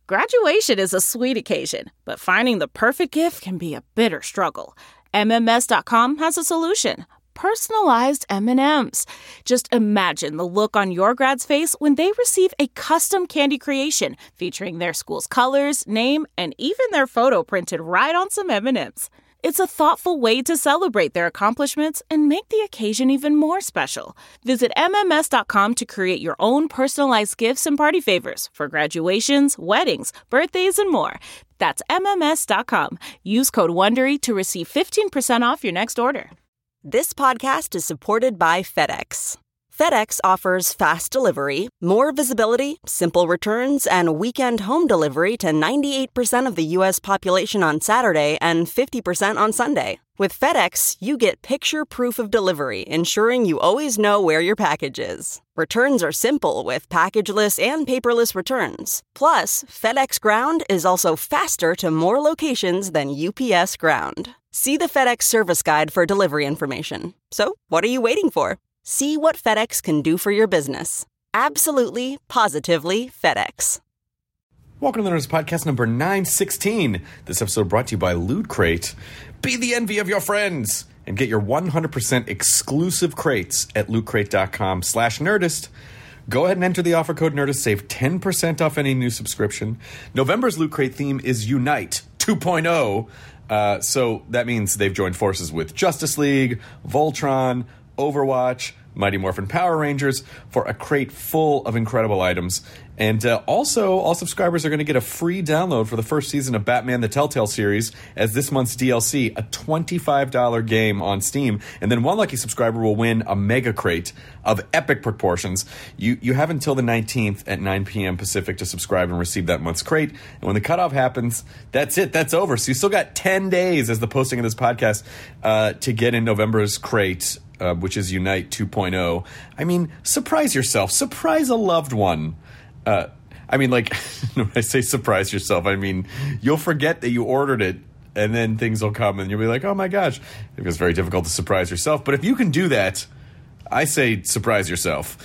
Graduation is a sweet occasion, but finding the perfect gift can be a bitter struggle. MMS.com has a solution. Personalized M&Ms. Just imagine the look on your grad's face when they receive a custom candy creation featuring their school's colors, name, and even their photo printed right on some M&Ms. It's a thoughtful way to celebrate their accomplishments and make the occasion even more special. Visit MMS.com to create your own personalized gifts and party favors for graduations, weddings, birthdays, and more. That's MMS.com. Use code WONDERY to receive 15% off your next order. This podcast is supported by FedEx. FedEx offers fast delivery, more visibility, simple returns, and weekend home delivery to 98% of the U.S. population on Saturday and 50% on Sunday. With FedEx, you get picture proof of delivery, ensuring you always know where your package is. Returns are simple with packageless and paperless returns. Plus, FedEx Ground is also faster to more locations than UPS Ground. See the FedEx service guide for delivery information. So, what are you waiting for? See what FedEx can do for your business. Absolutely, positively FedEx. Welcome to the Nerdist Podcast number 916. This episode brought to you by Loot Crate. Be the envy of your friends and get your 100% exclusive crates at lootcrate.com/nerdist. Go ahead and enter the offer code NERDIST. Save 10% off any new subscription. November's Loot Crate theme is Unite 2.0. So that means they've joined forces with Justice League, Voltron, Overwatch, Mighty Morphin Power Rangers for a crate full of incredible items. And also, all subscribers are going to get a free download for the first season of Batman the Telltale series as this month's DLC, a $25 game on Steam. And then one lucky subscriber will win a mega crate of epic proportions. You have until the 19th at 9 p.m. Pacific to subscribe and receive that month's crate. And when the cutoff happens, that's it. That's over. So you still got 10 days as the posting of this podcast to get in November's crate, which is Unite 2.0. I mean, surprise yourself. Surprise a loved one. When I say surprise yourself, I mean, you'll forget that you ordered it, and then things will come, and you'll be like, oh my gosh. It's very difficult to surprise yourself. But if you can do that, I say surprise yourself.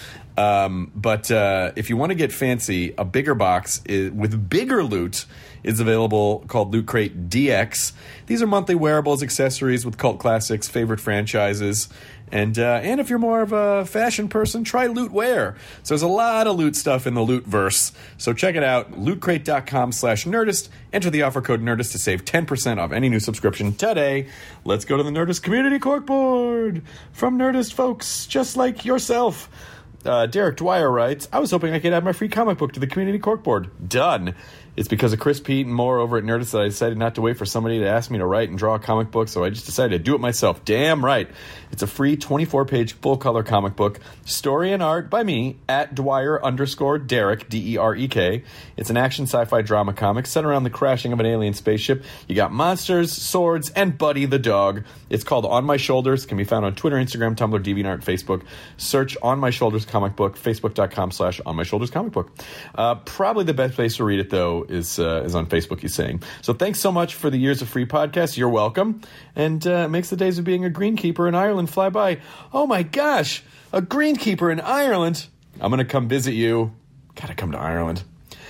But if you want to get fancy, a bigger box with bigger loot is available called Loot Crate DX. These are monthly wearables, accessories with cult classics, favorite franchises. And if you're more of a fashion person, try Loot Wear. So there's a lot of loot stuff in the Loot-verse. So check it out, lootcrate.com/nerdist. Enter the offer code NERDIST to save 10% off any new subscription today. Let's go to the Nerdist Community Corkboard from Nerdist folks just like yourself. Derek Dwyer writes, I was hoping I could add my free comic book to the Community Corkboard. Done. It's because of Chris Pete and more over at Nerdist that I decided not to wait for somebody to ask me to write and draw a comic book, so I just decided to do it myself. Damn right. It's a free 24-page full-color comic book, story and art by me, at Dwyer_Derek, D-E-R-E-K. It's an action sci-fi drama comic set around the crashing of an alien spaceship. You got monsters, swords, and Buddy the dog. It's called On My Shoulders. It can be found on Twitter, Instagram, Tumblr, DeviantArt, Facebook. Search On My Shoulders comic book, facebook.com/On My Shoulders comic book. Probably the best place to read it, though, is on Facebook, he's saying. So thanks so much for the years of free podcasts. You're welcome. And it makes the days of being a greenkeeper in Ireland fly by. Oh my gosh, a greenkeeper in Ireland. I'm going to come visit you. Gotta come to Ireland.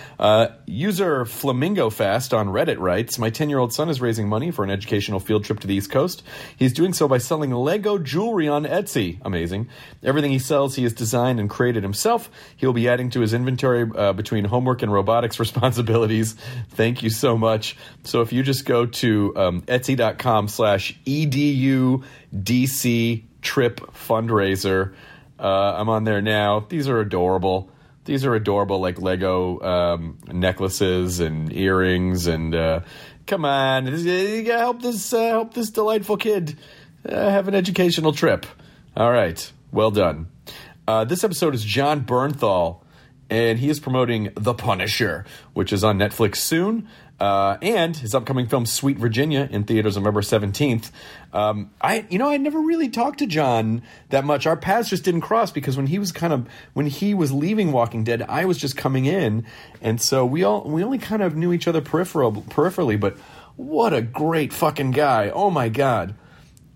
User Flamingo Fast on Reddit writes, my 10-year-old son is raising money for an educational field trip to the East Coast. He's doing so by selling Lego jewelry on Etsy. Amazing. Everything he sells, he has designed and created himself. He'll be adding to his inventory between homework and robotics responsibilities. Thank you so much. So if you just go to etsy.com/EDUDC trip fundraiser, I'm on there now. These are adorable. These are adorable, like Lego necklaces and earrings, and come on, you gotta help this delightful kid have an educational trip. All right, well done. This episode is John Bernthal, and he is promoting The Punisher, which is on Netflix soon, and his upcoming film Sweet Virginia in theaters on November 17th. I never really talked to John that much. Our paths just didn't cross because when he was leaving Walking Dead, I was just coming in, and so we only kind of knew each other peripherally. But what a great fucking guy! Oh my god.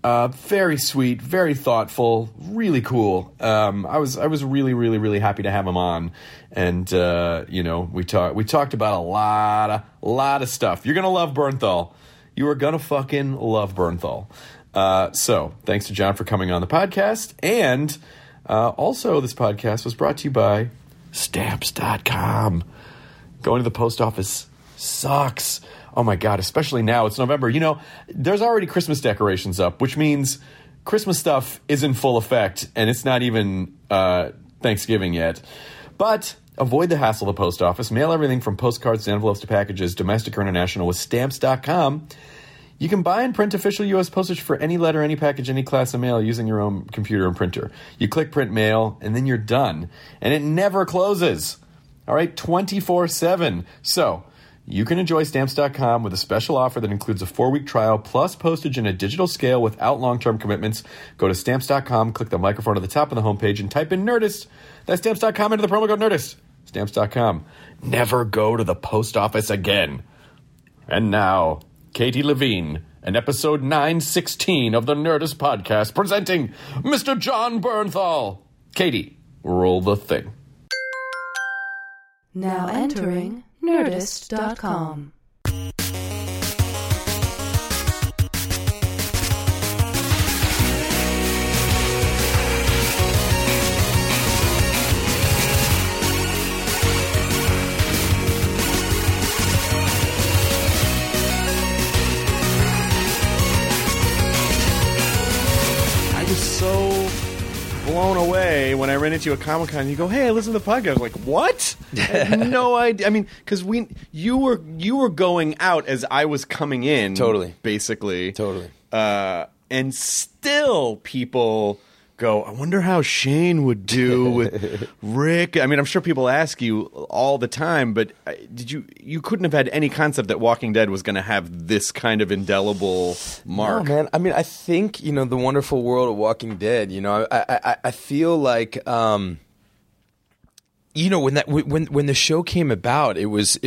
Very sweet, very thoughtful, really cool. I was really, really, really happy to have him on, and we talked about a lot of stuff. You're gonna love Bernthal. You are gonna fucking love Bernthal. So thanks to John for coming on the podcast, and also this podcast was brought to you by Stamps.com. Going to the post office sucks. Oh my God, especially now. It's November. There's already Christmas decorations up, which means Christmas stuff is in full effect, and it's not even Thanksgiving yet. But avoid the hassle of the post office. Mail everything from postcards to envelopes to packages, domestic or international, with Stamps.com. You can buy and print official U.S. postage for any letter, any package, any class of mail using your own computer and printer. You click print mail, and then you're done. And it never closes. All right, 24/7. So you can enjoy Stamps.com with a special offer that includes a 4-week trial plus postage and a digital scale without long-term commitments. Go to Stamps.com, click the microphone at the top of the homepage, and type in Nerdist. That's Stamps.com, enter the promo code Nerdist. Stamps.com. Never go to the post office again. And now, Katie Levine, and episode 916 of the Nerdist podcast, presenting Mr. John Bernthal. Katie, roll the thing. Now entering Nerdist.com. I was so blown away when I ran into you at Comic-Con and you go, "Hey, I listen to the podcast." I was like, "What?" I had no idea. I mean, because you were going out as I was coming in. Totally. Basically. Totally. And still people go, "I wonder how Shane would do with Rick." I mean, I'm sure people ask you all the time, but you couldn't have had any concept that Walking Dead was going to have this kind of indelible mark. No, man. I mean, I think, the wonderful world of Walking Dead, I feel like, when the show came about,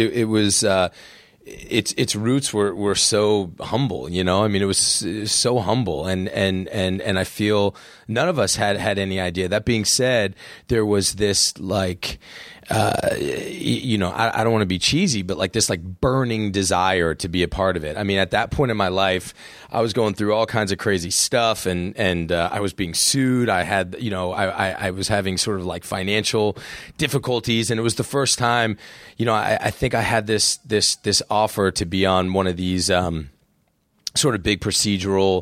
its roots were so humble, I mean, it was so humble, and I feel none of us had any idea. That being said, there was this I don't want to be cheesy, but this burning desire to be a part of it. I mean, at that point in my life, I was going through all kinds of crazy stuff, and I was being sued. I had, I was having sort of financial difficulties, and it was the first time, I think I had this offer to be on one of these sort of big procedural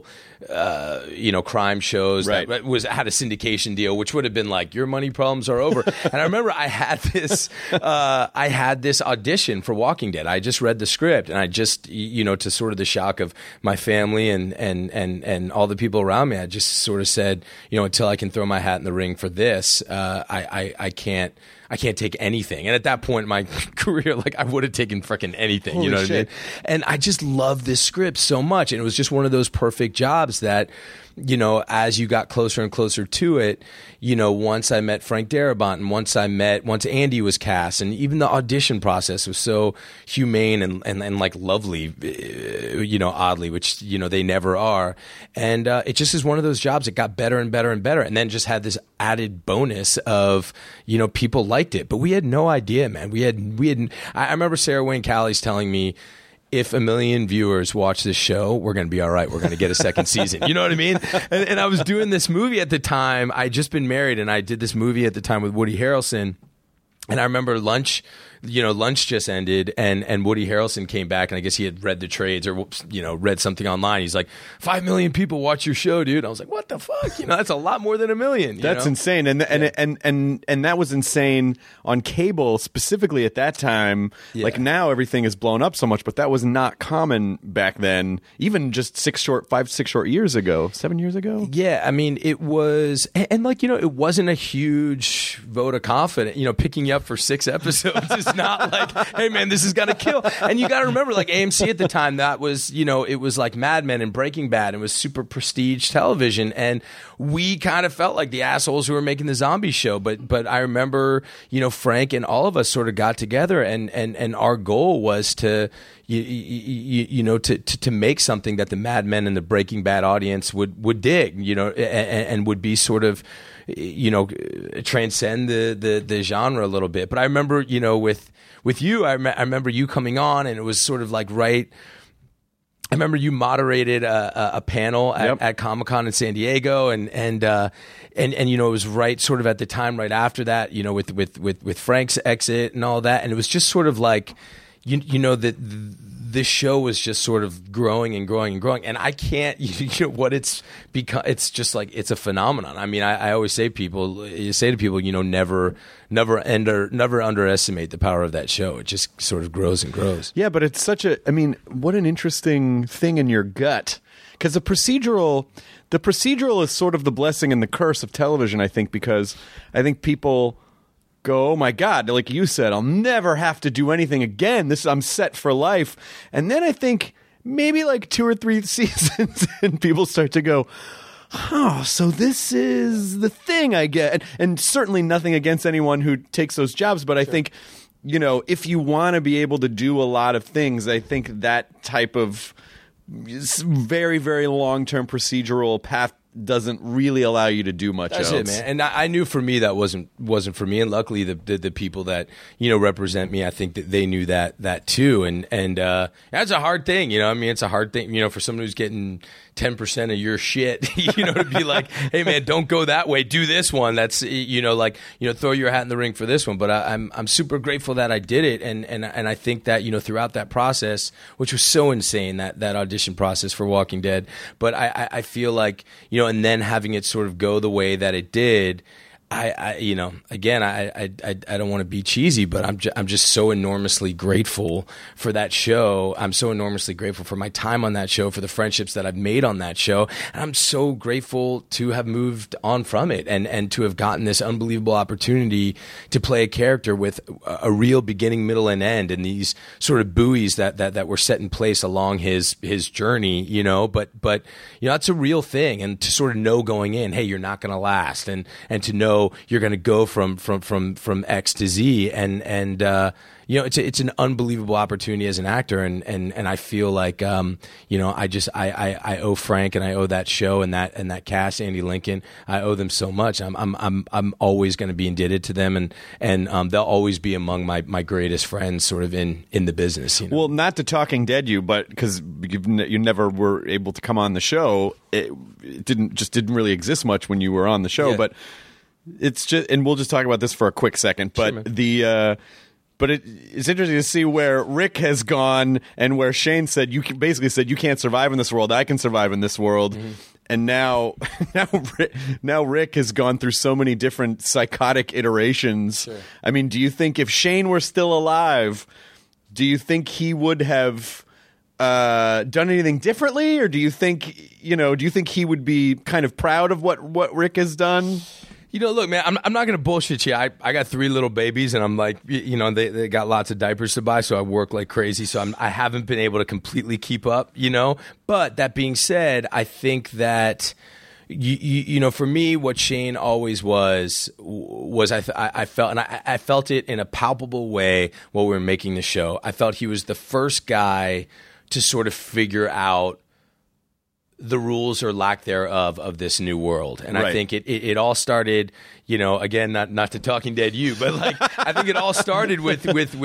crime shows, right, that had a syndication deal, which would have been your money problems are over. And I remember I had this audition for Walking Dead. I just read the script, and I just, to sort of the shock of my family and all the people around me, I just sort of said, until I can throw my hat in the ring for this, I can't take anything. And at that point in my career, I would have taken freaking anything. Holy what I mean? shit. And I just loved this script so much. And it was just one of those perfect jobs that, as you got closer and closer to it, once I met Frank Darabont, and once Andy was cast, and even the audition process was so humane and lovely, oddly, which, they never are. And it just is one of those jobs that got better and better and better. And then just had this added bonus of, people liked it. But we had no idea, man. I remember Sarah Wayne Callies telling me, if 1 million viewers watch this show, we're going to be all right. We're going to get a second season. You know what I mean? And I was doing this movie at the time. I'd just been married, and I did this movie at the time with Woody Harrelson. And I remember lunch just ended, and Woody Harrelson came back, and I guess he had read the trades or, read something online. He's like, 5 million people watch your show, dude. I was like, what the fuck? That's a lot more than 1 million. That's insane. And that was insane on cable specifically at that time. Yeah. Now everything is blown up so much, but that was not common back then, even just 6 short years ago, 7 years ago. Yeah. I mean, it was, and it wasn't a huge vote of confidence, picking you up for 6 episodes was not like, hey man, this is gonna kill. And you got to remember, like AMC at the time, that was, you know, it was like Mad Men and Breaking Bad. It was super prestige television, and we kind of felt like the assholes who were making the zombie show. But I remember, you know, Frank and all of us sort of got together, and our goal was to you know, to make something that the Mad Men and the Breaking Bad audience would dig, you know, and would be sort of, you know, transcend the genre a little bit. But I remember, you know, with you, I remember you coming on, and it was sort of like right. I remember you moderated a panel at Comic-Con in San Diego, and you know, it was right sort of at the time right after that, you know, with Frank's exit and all that, and it was just sort of like, you know, that this show was just sort of growing and growing and growing, and I can't, you know, what it's become. It's just like, it's a phenomenon. I mean, I always say to people, you know, never underestimate the power of that show. It just sort of grows and grows. Yeah, but it's such a, I mean, what an interesting thing in your gut, because the procedural is sort of the blessing and the curse of television, I think, because I think people go, oh my God, like you said, I'll never have to do anything again. I'm set for life. And then I think maybe like 2 or 3 seasons and people start to go, oh, so this is the thing I get. And certainly nothing against anyone who takes those jobs, but I think, you know, if you want to be able to do a lot of things, I think that type of very, very long-term procedural path doesn't really allow you to do much else. That's it, man. And I knew for me that wasn't for me. And luckily, the people that, you know, represent me, I think that they knew that too. And that's a hard thing, you know. I mean, it's a hard thing, you know, for someone who's getting 10% of your shit, you know, to be like, hey man, don't go that way, do this one. That's, you know, like, you know, throw your hat in the ring for this one. But I'm super grateful that I did it, and I think that, you know, throughout that process, which was so insane, that audition process for Walking Dead. But I feel like, you know, and then having it sort of go the way that it did, I you know, again, I don't want to be cheesy, but I'm just so enormously grateful for that show. I'm so enormously grateful for my time on that show, for the friendships that I've made on that show, and I'm so grateful to have moved on from it and to have gotten this unbelievable opportunity to play a character with a real beginning, middle, and end, and these sort of buoys that were set in place along his journey, you know. But you know, it's a real thing, and to sort of know going in, hey, you're not going to last, and to know you're going to go from X to Z, and you know, it's an unbelievable opportunity as an actor, and I feel like, you know, I owe Frank, and I owe that show and that cast, Andy Lincoln, I owe them so much. I'm always going to be indebted to them, and they'll always be among my greatest friends, sort of in the business. You know? Well, not to Talking Dead you, but because you never were able to come on the show, it didn't really exist much when you were on the show, yeah. But it's just, and we'll just talk about this for a quick second, but sure, but it's interesting to see where Rick has gone, and where Shane said, basically said, you can't survive in this world, I can survive in this world. Mm-hmm. And now Rick has gone through so many different psychotic iterations. Sure. I mean, do you think if Shane were still alive, do you think he would have done anything differently, or do you think he would be kind of proud of what Rick has done? You know, look, man, I'm not going to bullshit you. I got 3 little babies, and I'm like, you know, they got lots of diapers to buy, so I work like crazy. So I haven't been able to completely keep up, you know. But that being said, I think that, you know, for me, what Shane always was I felt, and I felt it in a palpable way while we were making the show. I felt he was the first guy to sort of figure out the rules or lack thereof of this new world. And right. I think it all started, you know, again, not to Talking Dead you, but like, I think it all started with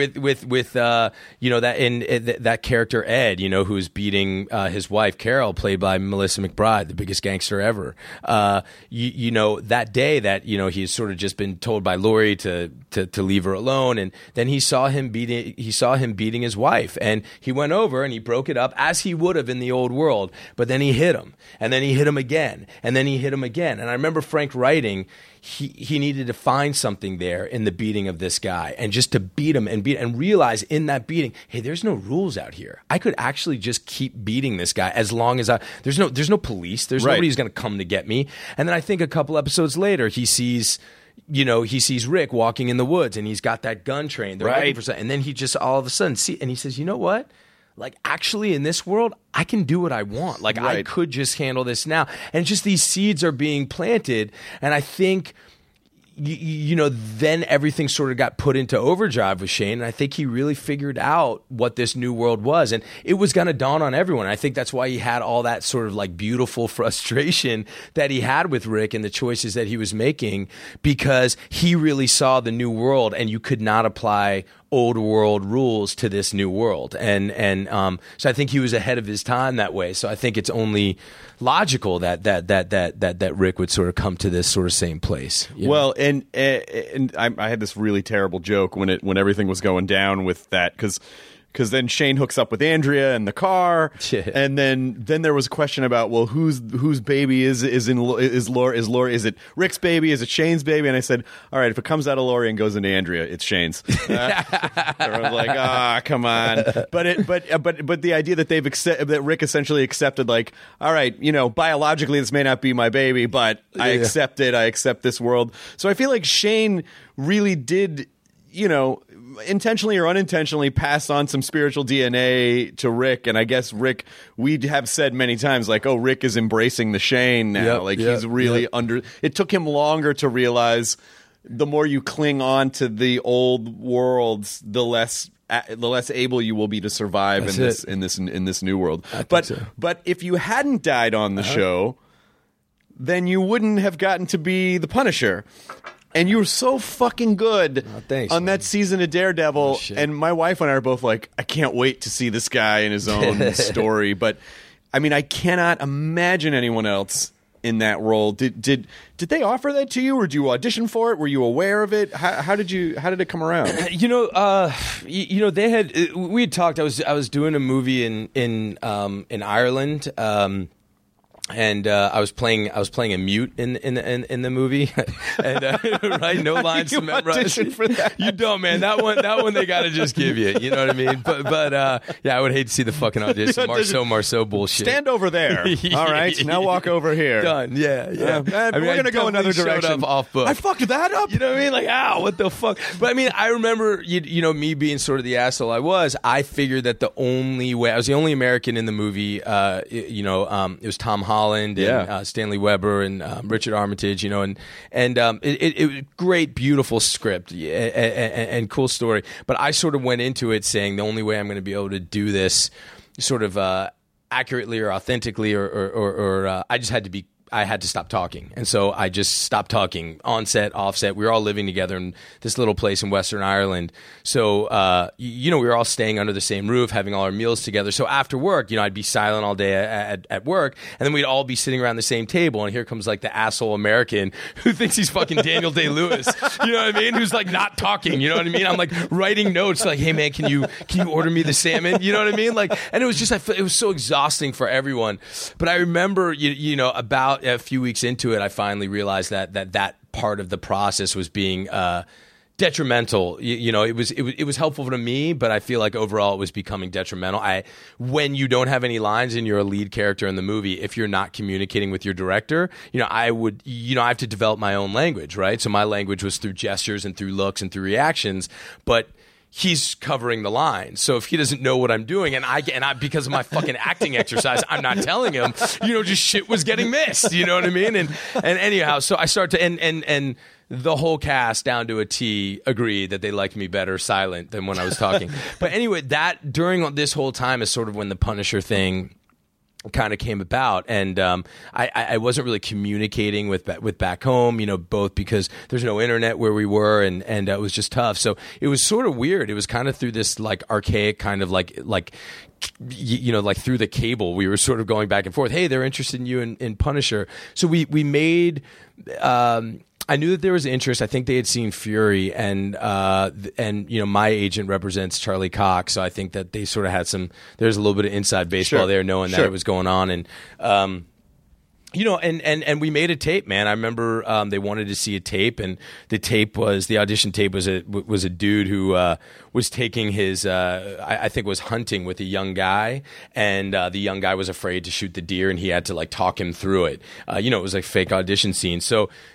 you know, that character Ed, you know, who's beating his wife Carol, played by Melissa McBride, the biggest gangster ever. You know, that day that, you know, he's sort of just been told by Lori to leave her alone, and then he saw him beating his wife, and he went over and he broke it up as he would have in the old world, but then he hit him, and then he hit him again, and then he hit him again. And I remember Frank writing, he needed to find something there in the beating of this guy, and just to beat him and realize in that beating, hey, there's no rules out here. I could actually just keep beating this guy as long as there's no police, there's right. Nobody who's going to come to get me. And then I think a couple episodes later, he sees, he sees Rick walking in the woods and he's got that gun trained. They're looking Right. for something. And then he just all of a sudden and he says, you know what? Like, actually, in this world, I can do what I want. Like, I Right. could just handle this now. And just these seeds are being planted. And I think, then everything sort of got put into overdrive with Shane. And I think he really figured out what this new world was. And it was going to dawn on everyone. I think that's why he had all that sort of like beautiful frustration that he had with Rick and the choices that he was making, because he really saw the new world and you could not apply old world rules to this new world. And so I think he was ahead of his time that way. So I think it's only logical that Rick would sort of come to this sort of same place. you know? Well, and I had this really terrible joke when everything was going down with that, because then Shane hooks up with Andrea in the car, Yeah. and then there was a question about, well, whose baby is Lori? Is it Rick's baby? Is it Shane's baby? And I said, all right, if it comes out of Lori and goes into Andrea, it's Shane's. Everyone's like, come on. But the idea that that Rick essentially accepted, like, all right, biologically this may not be my baby, but I accept it. I accept this world. So I feel like Shane really did, intentionally or unintentionally pass on some spiritual DNA to Rick. And I guess Rick, we have said many times, like, oh, Rick is embracing the Shane now. He's really it took him longer to realize the more you cling on to the old worlds, the less able you will be to survive in this new world. But if you hadn't died on the show, then you wouldn't have gotten to be the Punisher. And you were so fucking good on that season of Daredevil. And my wife and I are both like, I can't wait to see this guy in his own story. But I mean, I cannot imagine anyone else in that role. Did they offer that to you, or did you audition for it? Were you aware of it? How did it come around? They had, we had talked. I was doing a movie in Ireland. And I was playing a mute in the movie, and right, no lines to memorize. For that? You don't, man. That one they got to just give you. You know what I mean? But I would hate to see the fucking audition. Marceau bullshit. Stand over there. All right, now walk over here. Done. Yeah. We're gonna go another direction. Off book. I fucked that up. You know what I mean? Like, what the fuck? But I mean, I remember, me being sort of the asshole I was. I figured that the only way, I was the only American in the movie. It was Tom Holland and Stanley Weber and Richard Armitage, and it was great, beautiful script and cool story. But I sort of went into it saying the only way I'm going to be able to do this sort of accurately or authentically or I just I had to stop talking. And so I just stopped talking on set, off set. We were all living together in this little place in Western Ireland. So, we were all staying under the same roof, having all our meals together. So after work, I'd be silent all day at work. And then we'd all be sitting around the same table. And here comes like the asshole American who thinks he's fucking Daniel Day-Lewis. You know what I mean? Who's like not talking. You know what I mean? I'm like writing notes like, hey man, can you order me the salmon? You know what I mean? Like, and it was just, it was so exhausting for everyone. But I remember, about a few weeks into it, I finally realized that part of the process was being detrimental. It was helpful to me, but I feel like overall it was becoming detrimental. When you don't have any lines and you're a lead character in the movie, if you're not communicating with your director, I have to develop my own language, right? So my language was through gestures and through looks and through reactions, but he's covering the line. So if he doesn't know what I'm doing, and I because of my fucking acting exercise, I'm not telling him, just shit was getting missed. You know what I mean? And anyhow, so I start to and the whole cast down to a T agreed that they liked me better silent than when I was talking. But anyway, that during this whole time is sort of when the Punisher thing kind of came about, and I wasn't really communicating with back home, both because there's no internet where we were, and it was just tough. So it was sort of weird. It was kind of through this like archaic kind of like through the cable, we were sort of going back and forth. Hey, they're interested in you in Punisher. So we made. I knew that there was interest. I think they had seen Fury, and my agent represents Charlie Cox, so I think that they sort of had there's a little bit of inside baseball there, knowing that it was going on, and and we made a tape, man. I remember they wanted to see a tape, and the audition tape was a dude who was taking his, I think was hunting with a young guy, and the young guy was afraid to shoot the deer, and he had to like talk him through it. It was like fake audition scene. So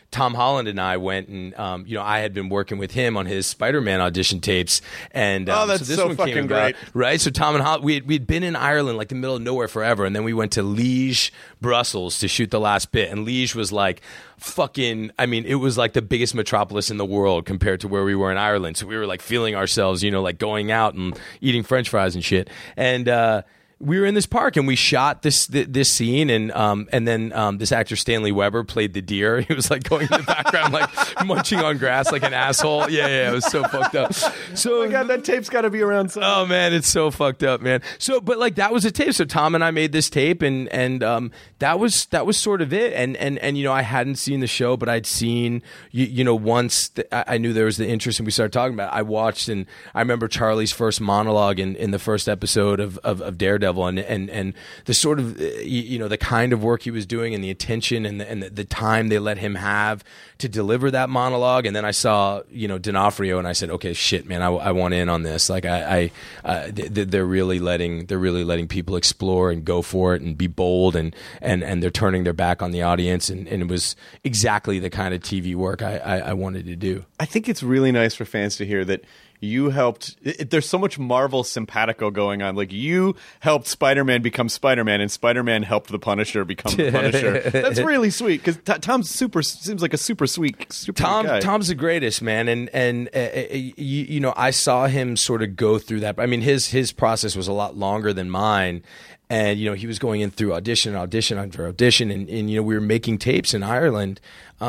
Tom Holland and I went and, I had been working with him on his Spider-Man audition tapes. And that's so this so one fucking came about, great. right? So Tom and Holland, we'd been in Ireland, like the middle of nowhere forever. And then we went to Liège, Brussels to shoot the last bit. And Liège was like it was like the biggest metropolis in the world compared to where we were in Ireland. So we were like feeling ourselves, like going out and eating French fries and shit. And, we were in this park and we shot this scene, and then this actor Stanley Weber played the deer. He was like going in the background, like munching on grass like an asshole. Yeah, it was so fucked up. So, oh my God, that tape's got to be around somewhere. Oh man, it's so fucked up, man. So, but like that was a tape. So Tom and I made this tape, and that was sort of it. And I hadn't seen the show, but I'd seen once I knew there was the interest, and we started talking about it. I watched, and I remember Charlie's first monologue in the first episode of Daredevil. And the sort of the kind of work he was doing and the attention and the time they let him have to deliver that monologue. And then I saw D'Onofrio, and I said, okay, shit, man, I want in on this. Like they're really letting people explore and go for it and be bold, and they're turning their back on the audience, and it was exactly the kind of TV work I wanted to do. I think it's really nice for fans to hear that you helped. There's so much Marvel simpatico going on. Like, you helped Spider-Man become Spider-Man, and Spider-Man helped the Punisher become the Punisher. That's really sweet, because Tom's seems like a super sweet guy. Tom's the greatest, man, and I saw him sort of go through that. I mean, his process was a lot longer than mine. And, he was going in through audition after audition, and we were making tapes in Ireland.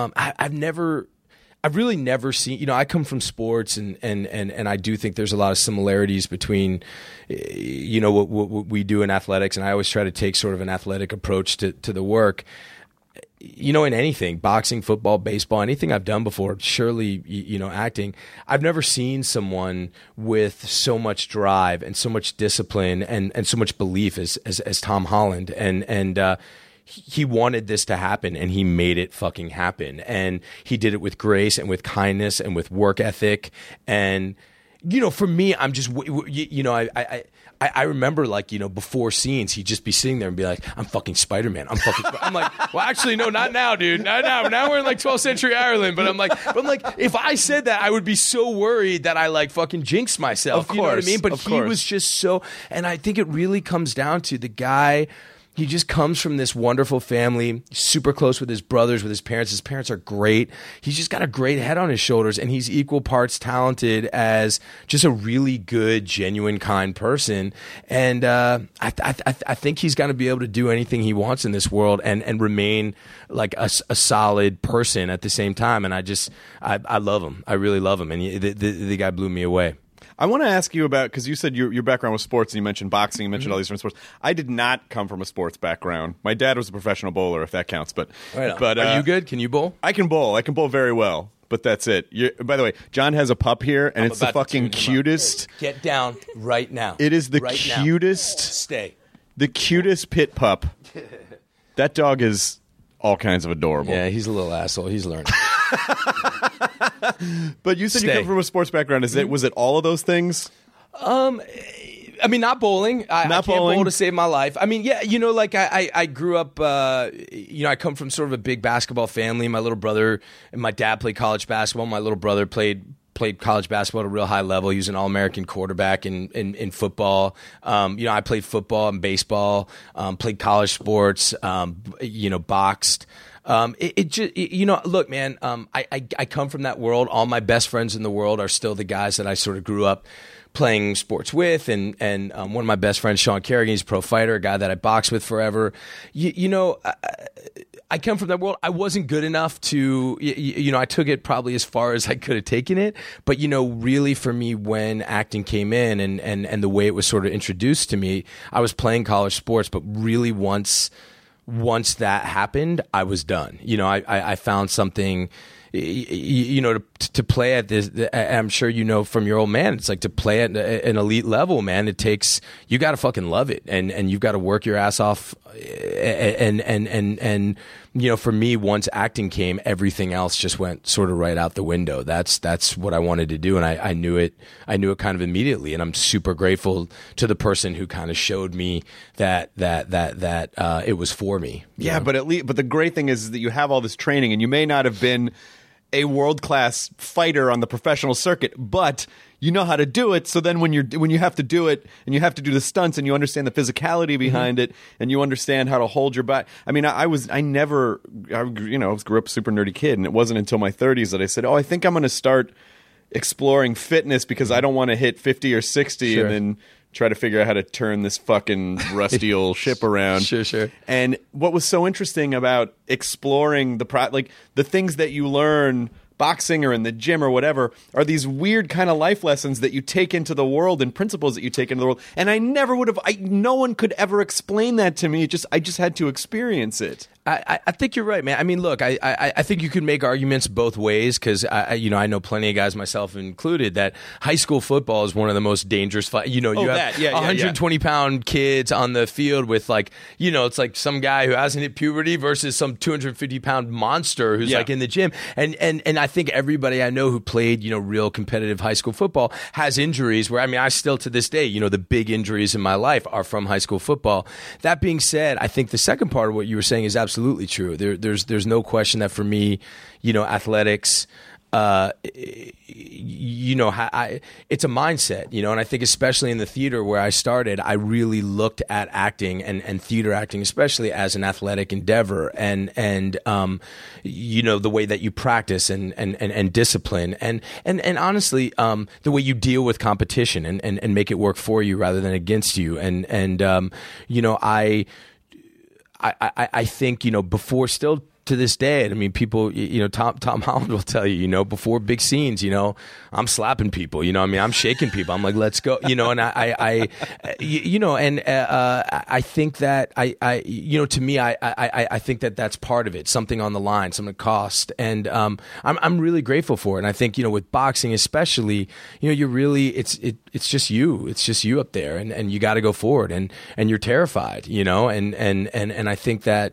I've really never seen, I come from sports, and I do think there's a lot of similarities between, what we do in athletics. And I always try to take sort of an athletic approach to the work. In anything, boxing, football, baseball, anything I've done before, surely, acting, I've never seen someone with so much drive and so much discipline and so much belief as Tom Holland. And he wanted this to happen, and he made it fucking happen. And he did it with grace and with kindness and with work ethic. And, for me, I'm just, I remember, like, before scenes, he'd just be sitting there and be like, I'm fucking Spider-Man. I'm like, well, actually, no, not now, dude. Not now. Now we're in like 12th century Ireland. But I'm like, if I said that, I would be so worried that I like fucking jinx myself. Of course, you know what I mean? But he was just so, and I think it really comes down to the guy. He just comes from this wonderful family, super close with his brothers, with his parents. His parents are great. He's just got a great head on his shoulders, and he's equal parts talented as just a really good, genuine, kind person. And I think he's going to be able to do anything he wants in this world and remain like a solid person at the same time. And I love him. I really love him. And the guy blew me away. I want to ask you about, because you said your background was sports, and you mentioned boxing, you mentioned all these different sports. I did not come from a sports background. My dad was a professional bowler, if that counts. But are you good? Can you bowl? I can bowl. I can bowl very well. But that's it. By the way, John has a pup here, and it's the fucking cutest. Get down right now. It is the right cutest. Now. Stay. The cutest pit pup. That dog is all kinds of adorable. Yeah, he's a little asshole. He's learning. But you said you come from a sports background. Was it all of those things? I mean, not bowling. I can't bowl to save my life. I mean, yeah, I grew up, I come from sort of a big basketball family. My little brother and my dad played college basketball. My little brother played college basketball at a real high level. He was an All-American quarterback in football. I played football and baseball, played college sports, boxed. Look, man, I come from that world. All my best friends in the world are still the guys that I sort of grew up playing sports with, and one of my best friends, Sean Kerrigan, he's a pro fighter, a guy that I boxed with forever. I come from that world. I wasn't good enough to, I took it probably as far as I could have taken it. But, really for me, when acting came in and the way it was sort of introduced to me, I was playing college sports, but really once that happened, I was done. I found something, to to play at this, I'm sure you know from your old man, it's like to play at an elite level, man. It takes, you got to fucking love it, and you've got to work your ass off. And you know, for me, once acting came, everything else just went sort of right out the window. That's what I wanted to do, and I knew it kind of immediately. And I'm super grateful to the person who kind of showed me that it was for me. Yeah, but the great thing is that you have all this training, and you may not have been a world-class fighter on the professional circuit, but you know how to do it. So then when you have to do it, and you have to do the stunts, and you understand the physicality behind it, and you understand how to hold your body. I mean, I grew up a super nerdy kid, and it wasn't until my 30s that I said, I think I'm going to start exploring fitness because I don't want to hit 50 or 60 Sure. and then try to figure out how to turn this fucking rusty old ship around. Sure. And what was so interesting about exploring the things that you learn boxing or in the gym or whatever are these weird kind of life lessons that you take into the world and principles that you take into the world. And I never would have, no one could ever explain that to me. I just had to experience it. I think you're right, man. I mean, look, I think you could make arguments both ways because I know plenty of guys, myself included, that high school football is one of the most dangerous. You have 120-pound kids on the field with it's like some guy who hasn't hit puberty versus some 250-pound monster who's like in the gym. And I think everybody I know who played real competitive high school football has injuries. Where I still to this day, the big injuries in my life are from high school football. That being said, I think the second part of what you were saying is absolutely true. There's no question that for me, athletics, it's a mindset, and I think especially in the theater where I started, I really looked at acting and theater acting, especially as an athletic endeavor, and the way that you practice and discipline and honestly, the way you deal with competition and make it work for you rather than against you. I think, before still to this day, I mean, people, Tom Holland will tell you, before big scenes, I'm slapping people, I'm shaking people. I'm like, let's go, and I think that to me, I think that that's part of it, something on the line, something cost. And, I'm really grateful for it. And I think, with boxing, especially, you're really, it's just you up there and you got to go forward and you're terrified, and I think that,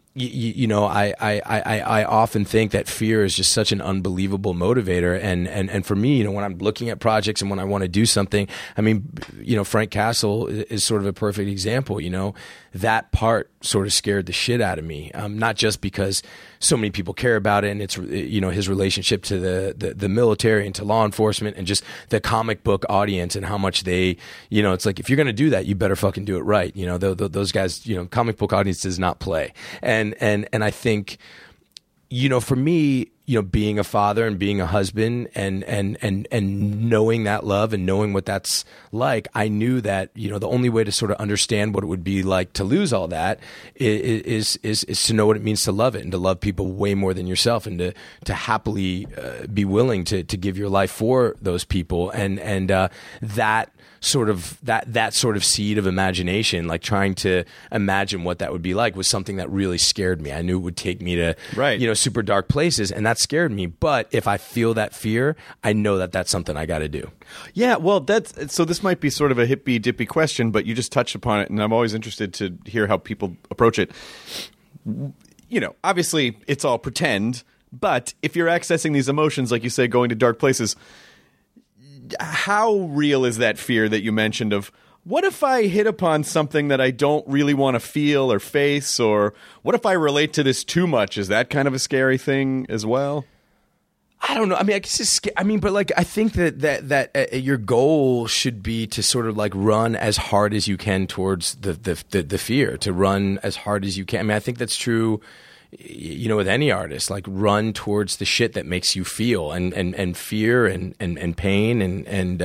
I often think that fear is just such an unbelievable motivator. And for me, when I'm looking at projects and when I want to do something, Frank Castle is sort of a perfect example. That part sort of scared the shit out of me. Not just because so many people care about it and it's, his relationship to the military and to law enforcement and just the comic book audience and how much they, it's like, if you're going to do that, you better fucking do it right. Those guys, comic book audience does not play. And I think, for me, being a father and being a husband and knowing that love and knowing what that's like, I knew that, the only way to sort of understand what it would be like to lose all that is to know what it means to love it and to love people way more than yourself and to happily be willing to give your life for those people. And that sort of that sort of seed of imagination, like trying to imagine what that would be like, was something that really scared me. I knew it would take me to super dark places, and that scared me. But if I feel that fear, I know that that's something I got to do. Yeah, well, so this might be sort of a hippy dippy question, but you just touched upon it, and I'm always interested to hear how people approach it. Obviously it's all pretend, but if you're accessing these emotions, like you say, going to dark places, how real is that fear that you mentioned of, what if I hit upon something that I don't really want to feel or face, or what if I relate to this too much? Is that kind of a scary thing as well? I don't know. I guess it's scary. But I think that your goal should be to sort of run as hard as you can towards the fear, to run as hard as you can. I think that's true, with any artist, run towards the shit that makes you feel and fear and pain and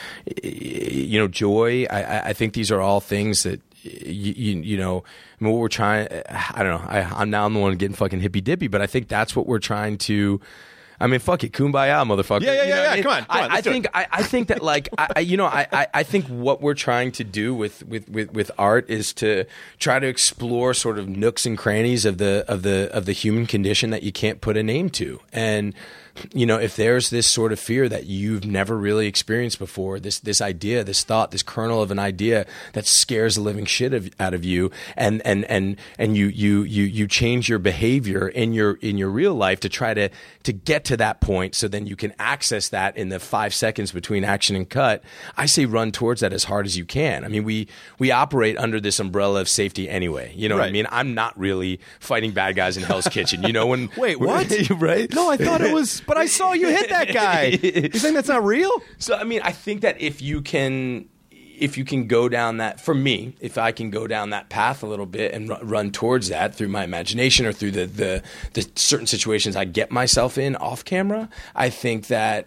joy. I think these are all things that, what we're trying, I don't know. I'm the one getting fucking hippy dippy, but I think that's what we're trying to, fuck it, kumbaya, motherfucker. Yeah. Come on. I think that I think what we're trying to do with art is to try to explore sort of nooks and crannies of the human condition that you can't put a name to, and if there's this sort of fear that you've never really experienced before, this idea, this thought, this kernel of an idea that scares the living shit out of you, and you change your behavior in your real life to try to get to that point, so then you can access that in the 5 seconds between action and cut. I say run towards that as hard as you can. I mean, we operate under this umbrella of safety anyway. You know what I mean? I'm not really fighting bad guys in Hell's Kitchen. When wait, what? Right? No, I thought it was, but I saw you hit that guy. You think that's not real? So I mean, I think that if you can go down that, for me, if I can go down that path a little bit and run towards that through my imagination or through the certain situations I get myself in off camera, I think that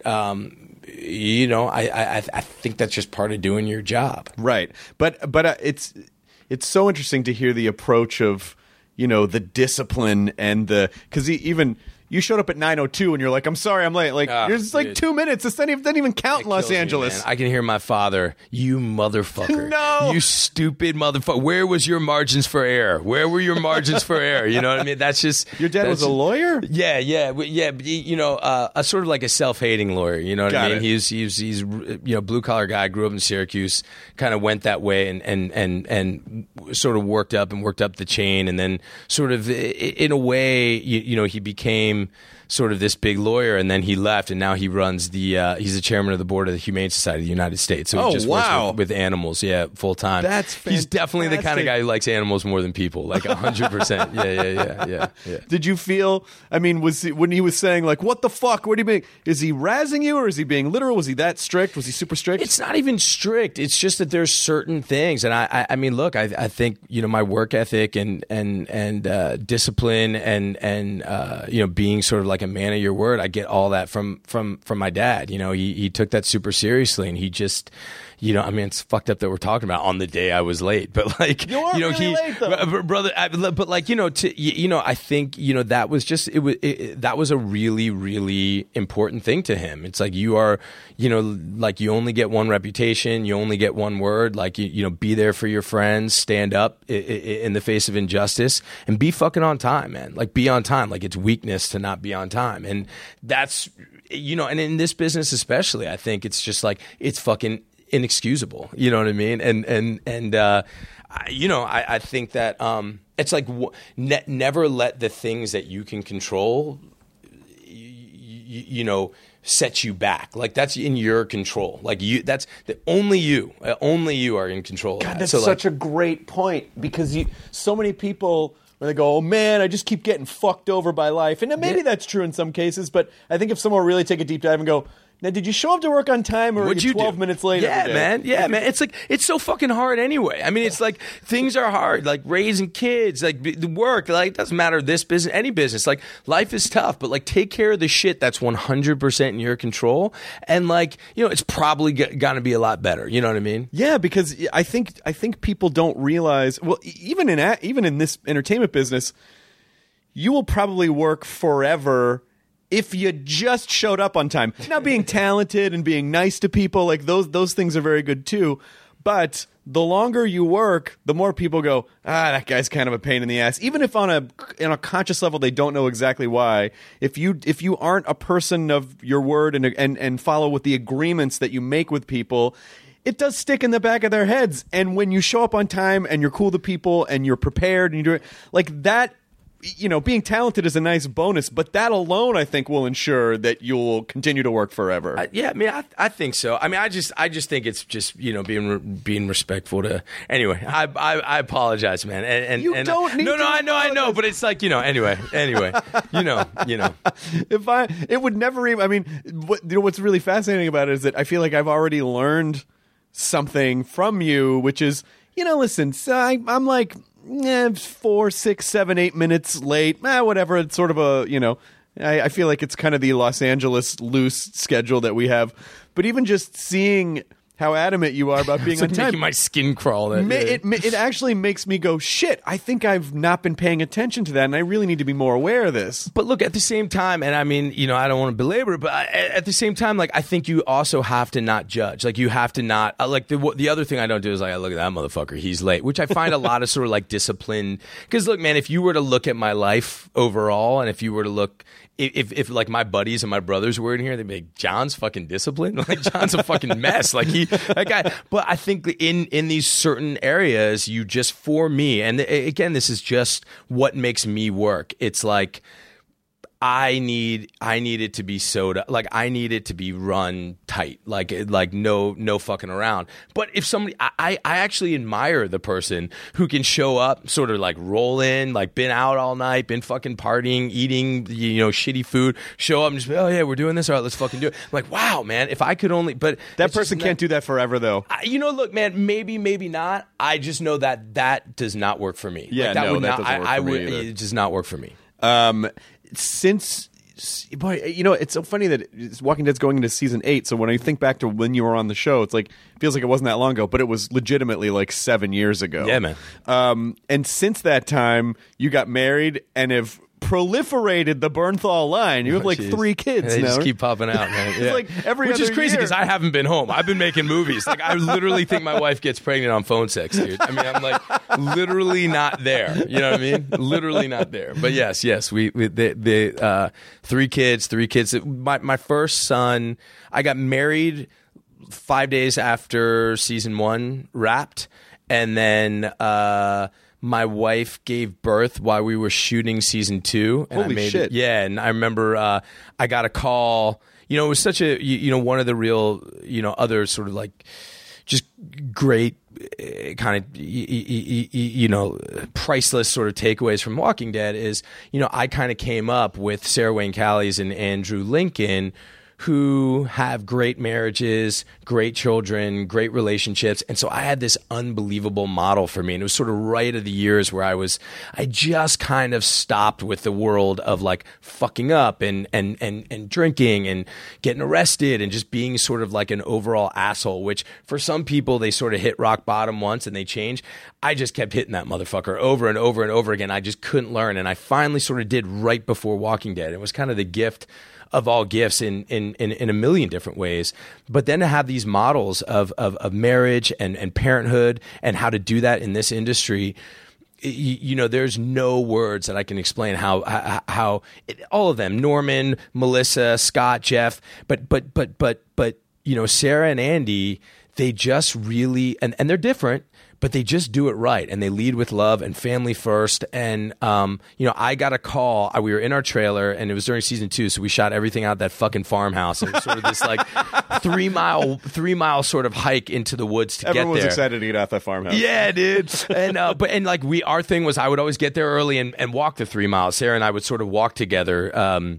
I think that's just part of doing your job. Right. But it's so interesting to hear the approach of, the discipline and because even you showed up at 9:02 and you're like, I'm sorry, I'm late. Like, there's like 2 minutes. This doesn't even count in Los Angeles. Me, I can hear my father, you motherfucker. No. You stupid motherfucker. Where was your margins for error? Where were your margins for error? You know what I mean? That's just... Your dad was a lawyer? Yeah. A sort of like a self-hating lawyer. You know what I mean? He's blue-collar guy, grew up in Syracuse, kind of went that way and sort of worked up the chain, and then sort of, in a way, he became sort of this big lawyer, and then he left, and now he runs he's the chairman of the board of the Humane Society of the United States. So he just works with animals, full time. That's fantastic. He's definitely the kind of guy who likes animals more than people, like 100%. Yeah. Did you feel? I mean, when he was saying like, "What the fuck? What do you mean?" Is he razzing you, or is he being literal? Was he that strict? Was he super strict? It's not even strict. It's just that there's certain things, and I mean, look, I think my work ethic and discipline and being sort of like a man of your word, I get all that from my dad. He took that super seriously, and he just, I mean, it's fucked up that we're talking about on the day I was late, but like, you are really late, though. Brother. But like, I think that was just that was a really, really important thing to him. It's like you are, like you only get one reputation, you only get one word. Like be there for your friends, stand up in the face of injustice, and be fucking on time, man. Like be on time. Like it's weakness to not be on time, and that's and in this business especially, I think it's just like it's fucking inexcusable. You know what I mean? I think that it's like never let the things that you can control, set you back. Like that's in your control. Like only you are in control. God, of that. that's so such a great point, because so many people, when they go, "Oh man, I just keep getting fucked over by life," and maybe that's true in some cases, but I think if someone really take a deep dive and go, "Now, did you show up to work on time, or were you 12 minutes late?" Yeah, man. Yeah, man. It's like, it's so fucking hard anyway. I mean, it's like things are hard, like raising kids, like the work, like it doesn't matter this business, any business. Like life is tough, but like take care of the shit that's 100% in your control, and like it's probably gonna be a lot better. You know what I mean? Yeah, because I think people don't realize. Well, even in this entertainment business, you will probably work forever if you just showed up on time. Now, being talented and being nice to people, like those things are very good too. But the longer you work, the more people go, that guy's kind of a pain in the ass. Even if on a conscious level they don't know exactly why. If you aren't a person of your word and follow with the agreements that you make with people, it does stick in the back of their heads. And when you show up on time and you're cool to people and you're prepared and you do it like that. Being talented is a nice bonus, but that alone, I think, will ensure that you'll continue to work forever. I mean, I think so. I mean, I just think it's just being respectful to. Anyway, I apologize, man. And you don't need. No, I know, but it's like anyway, it would never even. I mean, what's really fascinating about it is that I feel like I've already learned something from you, which is, listen, so I'm like. 4, 6, 7, 8 minutes late, whatever. It's sort of I feel like it's kind of the Los Angeles loose schedule that we have. But even just seeing how adamant you are about being on time. Making my skin crawl. It actually makes me go, shit, I think I've not been paying attention to that, and I really need to be more aware of this. But look, at the same time, and I mean, I don't want to belabor it, but at the same time, like, I think you also have to not judge. Like, you have to not, like, the other thing I don't do is, like, I look at that motherfucker, he's late, which I find a lot of sort of, like, discipline. Because, look, man, if you were to look at my life overall, and if you were to look, if like my buddies and my brothers were in here, they'd be like, John's fucking disciplined. Like, John's a fucking mess. Like, that guy. But I think in these certain areas, you just, for me, and again, this is just what makes me work. It's like, I need it to be soda. Like, I need it to be run tight. Like no fucking around. But if somebody, I actually admire the person who can show up, sort of like roll in, like been out all night, been fucking partying, eating, shitty food, show up and just be, oh yeah, we're doing this. All right, let's fucking do it. I'm like, wow, man, if I could only, but that person can't do that forever though. Look, man, maybe not. I just know that does not work for me. Yeah, like, that no, would that not, doesn't work for me either. It does not work for me. Since, boy, it's so funny that Walking Dead's going into season 8. So when I think back to when you were on the show, it's like, it feels like it wasn't that long ago, but it was legitimately like 7 years ago. Yeah, man. And since that time, you got married and have proliferated the Bernthal line. You have like 3 kids they now. just keep popping out, man. It's like every Which other is crazy year. because I haven't been home. I've been making movies. Like, I literally think my wife gets pregnant on phone sex, dude. I mean, I'm like literally not there. You know what I mean? Literally not there. But yes, we the 3 kids. My first son, I got married 5 days after season 1 wrapped, and then my wife gave birth while we were shooting season 2. And Holy shit. Yeah, and I remember I got a call. It was such a, one of the real, other sort of like just great kind of, priceless sort of takeaways from Walking Dead is, I kind of came up with Sarah Wayne Callies and Andrew Lincoln, who have great marriages, great children, great relationships. And so I had this unbelievable model for me. And it was sort of right at the years where I just kind of stopped with the world of like fucking up and drinking and getting arrested and just being sort of like an overall asshole, which for some people, they sort of hit rock bottom once and they change. I just kept hitting that motherfucker over and over and over again. I just couldn't learn. And I finally sort of did right before Walking Dead. It was kind of the gift of all gifts in a million different ways. But then to have these models of marriage and parenthood and how to do that in this industry, there's no words that I can explain how all of them, Norman, Melissa, Scott, Jeff, but Sarah and Andy, they just really, and they're different, but they just do it right, and they lead with love and family first. And I got a call. We were in our trailer, and it was during season 2, so we shot everything out that fucking farmhouse. It was sort of this like 3 mile sort of hike into the woods to Everyone get there. was excited to get out that farmhouse. Yeah, dude. And our thing was I would always get there early and walk the 3 miles. Sarah and I would sort of walk together.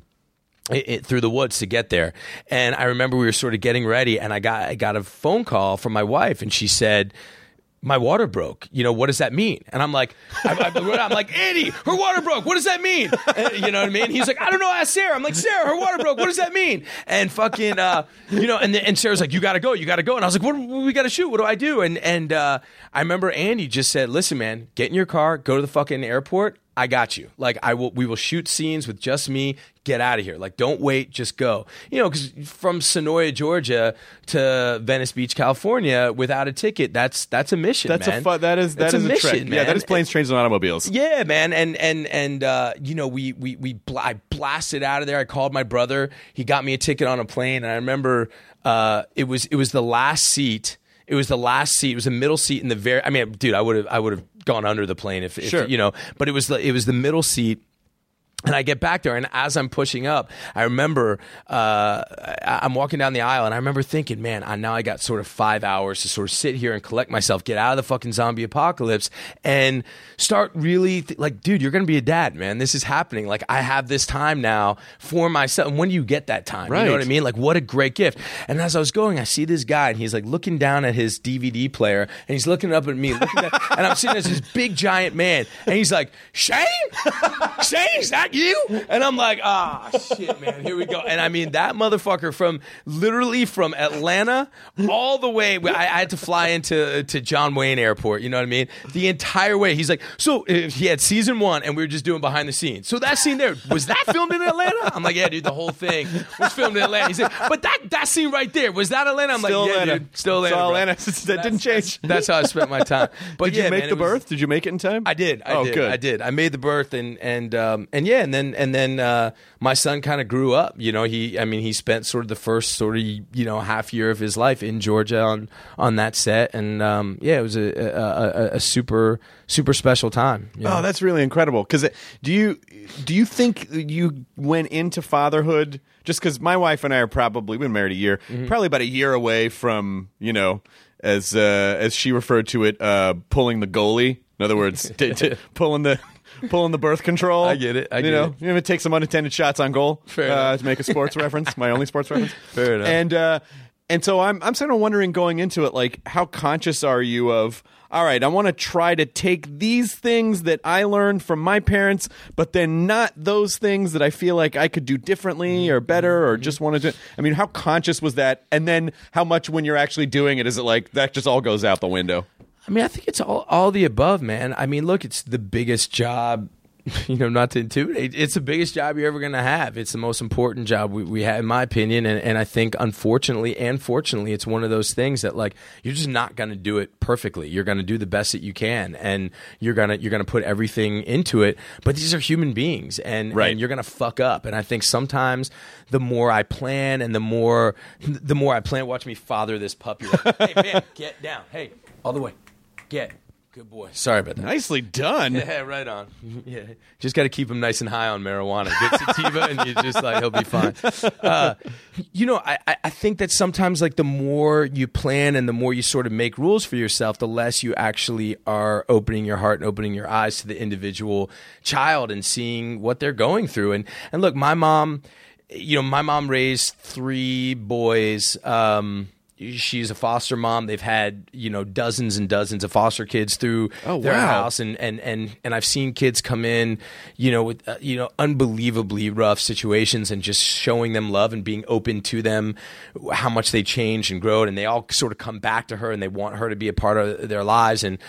Through the woods to get there. And I remember we were sort of getting ready, and I got a phone call from my wife, and she said, my water broke. What does that mean? And I'm like, I'm like, Andy, her water broke. What does that mean? You know what I mean? He's like, I don't know. Ask Sarah. I'm like, Sarah, her water broke. What does that mean? And fucking, and Sarah's like, you got to go. And I was like, what we got to shoot? What do I do? And I remember Andy just said, listen, man, get in your car, go to the fucking airport. I got you. Like, we will shoot scenes with just me. Get out of here. Like, don't wait, just go. Because from Sonoya, Georgia to Venice Beach, California, without a ticket, that's a mission, That's man. that is a mission, trek. man. Yeah, that is planes, trains, and automobiles. Yeah, man. I blasted out of there. I called my brother. He got me a ticket on a plane, and I remember it was the last seat. It was the last seat. It was the middle seat in the very. I mean, dude, I would have gone under the plane if sure. But it was the middle seat. And I get back there, and as I'm pushing up, I remember I'm walking down the aisle, and I remember thinking, man, now I got sort of 5 hours to sort of sit here and collect myself, get out of the fucking zombie apocalypse, and start really, dude, you're going to be a dad, man. This is happening. Like, I have this time now for myself. And when do you get that time? Right. You know what I mean? Like, what a great gift. And as I was going, I see this guy, and he's like looking down at his DVD player, and he's looking up at me, and I'm sitting as this big, giant man, and he's like, Shane? Shane, is that not you? And I'm like, shit, man, here we go. And I mean, that motherfucker from Atlanta all the way, I had to fly into John Wayne Airport, you know what I mean? The entire way. He's like, so he had season 1 and we were just doing behind the scenes. So that scene there, was that filmed in Atlanta? I'm like, yeah, dude, the whole thing was filmed in Atlanta. He's like, but that scene right there, was that Atlanta? I'm Still like, yeah, Atlanta. dude, still Atlanta. It's all bro. Atlanta. That didn't change. That's how I spent my time. But Did you make man, the it was- birth? Did you make it in time? I did. Good. I did. I made the birth, and then my son kind of grew up. You know, he spent sort of the first half year of his life in Georgia on that set, and it was a super special time. You know? Oh, that's really incredible. Because do you think you went into fatherhood just because my wife and I are we've been married a year, probably about a year away from, as she referred to it, pulling the goalie. In other words, pulling the birth control. I get it. It takes some unintended shots on goal to make a sports reference, my only sports reference. Fair enough. And so I'm sort of wondering going into it, like, how conscious are you of, all right, I want to try to take these things that I learned from my parents, but then not those things that I feel like I could do differently or better or just wanted to. I mean, how conscious was that? And then how much when you're actually doing it, is it like that just all goes out the window? I mean, I think it's all the above, man. I mean, look, it's the biggest job, not to intimidate. It's the biggest job you're ever going to have. It's the most important job we have, in my opinion. And I think, unfortunately and fortunately, it's one of those things that, like, you're just not going to do it perfectly. You're going to do the best that you can, and you're gonna put everything into it. But these are human beings, and you're going to fuck up. And I think sometimes the more I plan and the more I plan, watch me father this puppy. Like, hey, man, get down. Hey, all the way. Get. Good boy. Sorry about that. Nicely done. Yeah, right on. Yeah, just got to keep him nice and high on marijuana. Good sativa, and you just he'll be fine. I think that sometimes, like, the more you plan and the more you sort of make rules for yourself, the less you actually are opening your heart and opening your eyes to the individual child and seeing what they're going through. And look, my mom raised 3 boys. She's a foster mom. They've had, dozens and dozens of foster kids through their house. And I've seen kids come in, with, unbelievably rough situations, and just showing them love and being open to them, how much they changed and grown. And they all sort of come back to her and they want her to be a part of their lives. And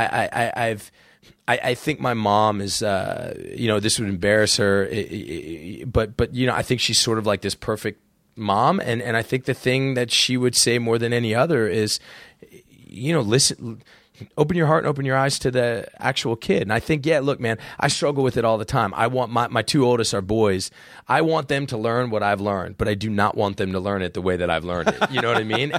I think my mom is, this would embarrass her, but I think she's sort of like this perfect mom, and I think the thing that she would say more than any other is, listen, open your heart and open your eyes to the actual kid. And I think, look, man, I struggle with it all the time. I want my 2 oldest are boys. I want them to learn what I've learned, but I do not want them to learn it the way that I've learned it. You know what I mean?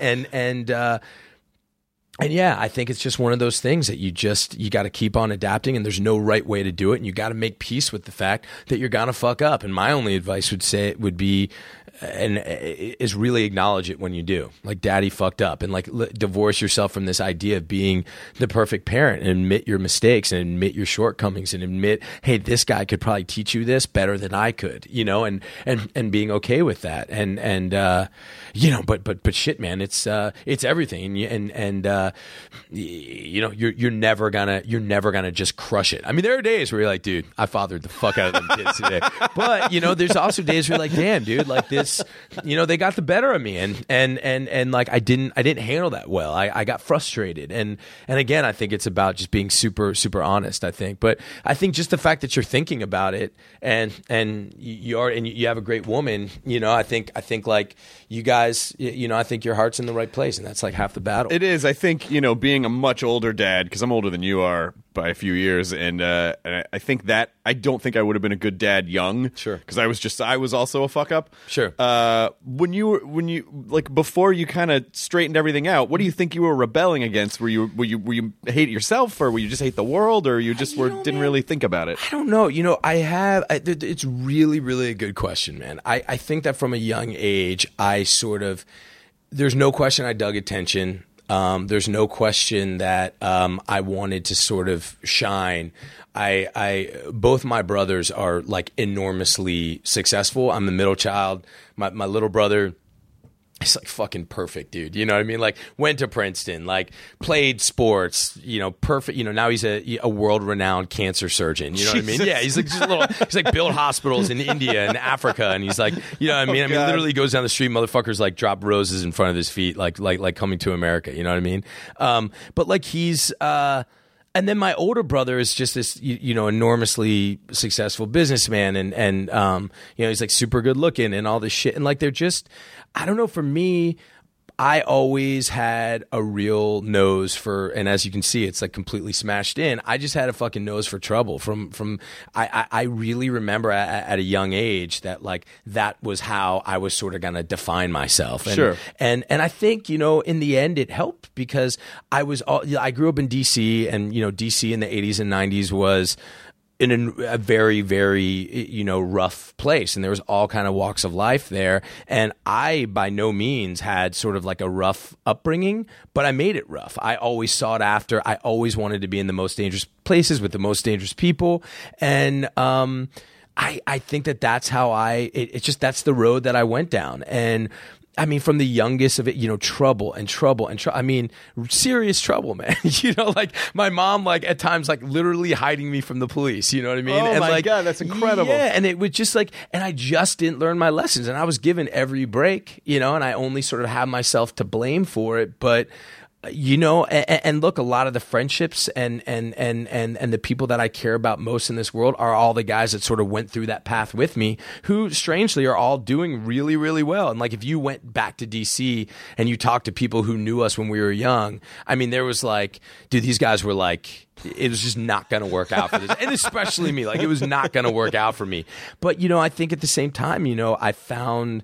And yeah, I think it's just one of those things that you got to keep on adapting, and there's no right way to do it. And you got to make peace with the fact that you're going to fuck up. And my only advice would be, and is really acknowledge it when you do. Like, daddy fucked up, and like divorce yourself from this idea of being the perfect parent, and admit your mistakes and admit your shortcomings and admit, hey, this guy could probably teach you this better than I could, and being okay with that. But shit, man, it's everything. You're never gonna just crush it. I mean, there are days where you're like, dude, I fathered the fuck out of them kids today. But there's also days where you're like, damn, dude, like this, they got the better of me, and like I didn't handle that well. I got frustrated, and again, I think it's about just being super super honest. I think, but I think just the fact that you're thinking about it, and you have a great woman. I think like you guys, I think your heart's in the right place, and that's like half the battle. It is. I think, being a much older dad, because I'm older than you are by a few years, and I think that I don't think I would have been a good dad young. Sure. Because I was also a fuck up. Sure. When you like before you kind of straightened everything out, what do you think you were rebelling against? Were you hate yourself, or were you just hate the world, or you just didn't really think about it? I don't know. It's really, really a good question, man. I think that from a young age, there's no question I dug attention. There's no question that I wanted to sort of shine. Both my brothers are like enormously successful. I'm the middle child. My little brother It's like fucking perfect, dude. You know what I mean? Like went to Princeton, like played sports, perfect. Now he's a world-renowned cancer surgeon. You know what I mean? Yeah, he's like he's like built hospitals in India and Africa, and he's like, you know what I mean? Literally goes down the street, motherfuckers like drop roses in front of his feet, like coming to America. You know what I mean? But like he's. And then my older brother is just this, enormously successful businessman, and he's like super good looking and all this shit, and like they're just, I don't know. For me, I always had a real nose for, and as you can see, it's like completely smashed in. I just had a fucking nose for trouble. I really remember at a young age that like that was how I was sort of gonna define myself. And, sure. And I think in the end it helped because I grew up in DC, and DC in the 80s and 90s was in a very, very, rough place. And there was all kind of walks of life there. And I, by no means, had sort of like a rough upbringing, but I made it rough. I always sought after. I always wanted to be in the most dangerous places with the most dangerous people. And I think that's how that's the road that I went down. And I mean, from the youngest of it, trouble and trouble and trouble. I mean, serious trouble, man. Like my mom, like at times, like literally hiding me from the police. You know what I mean? Oh and my God, that's incredible. Yeah, and it was just like, and I just didn't learn my lessons, and I was given every break, and I only sort of have myself to blame for it, but. And look, a lot of the friendships and the people that I care about most in this world are all the guys that sort of went through that path with me, who strangely are all doing really, really well. And like, if you went back to DC and you talked to people who knew us when we were young, I mean, there was like, dude, these guys were like, it was just not going to work out for this. And especially me, like it was not going to work out for me. But, I think at the same time, I found,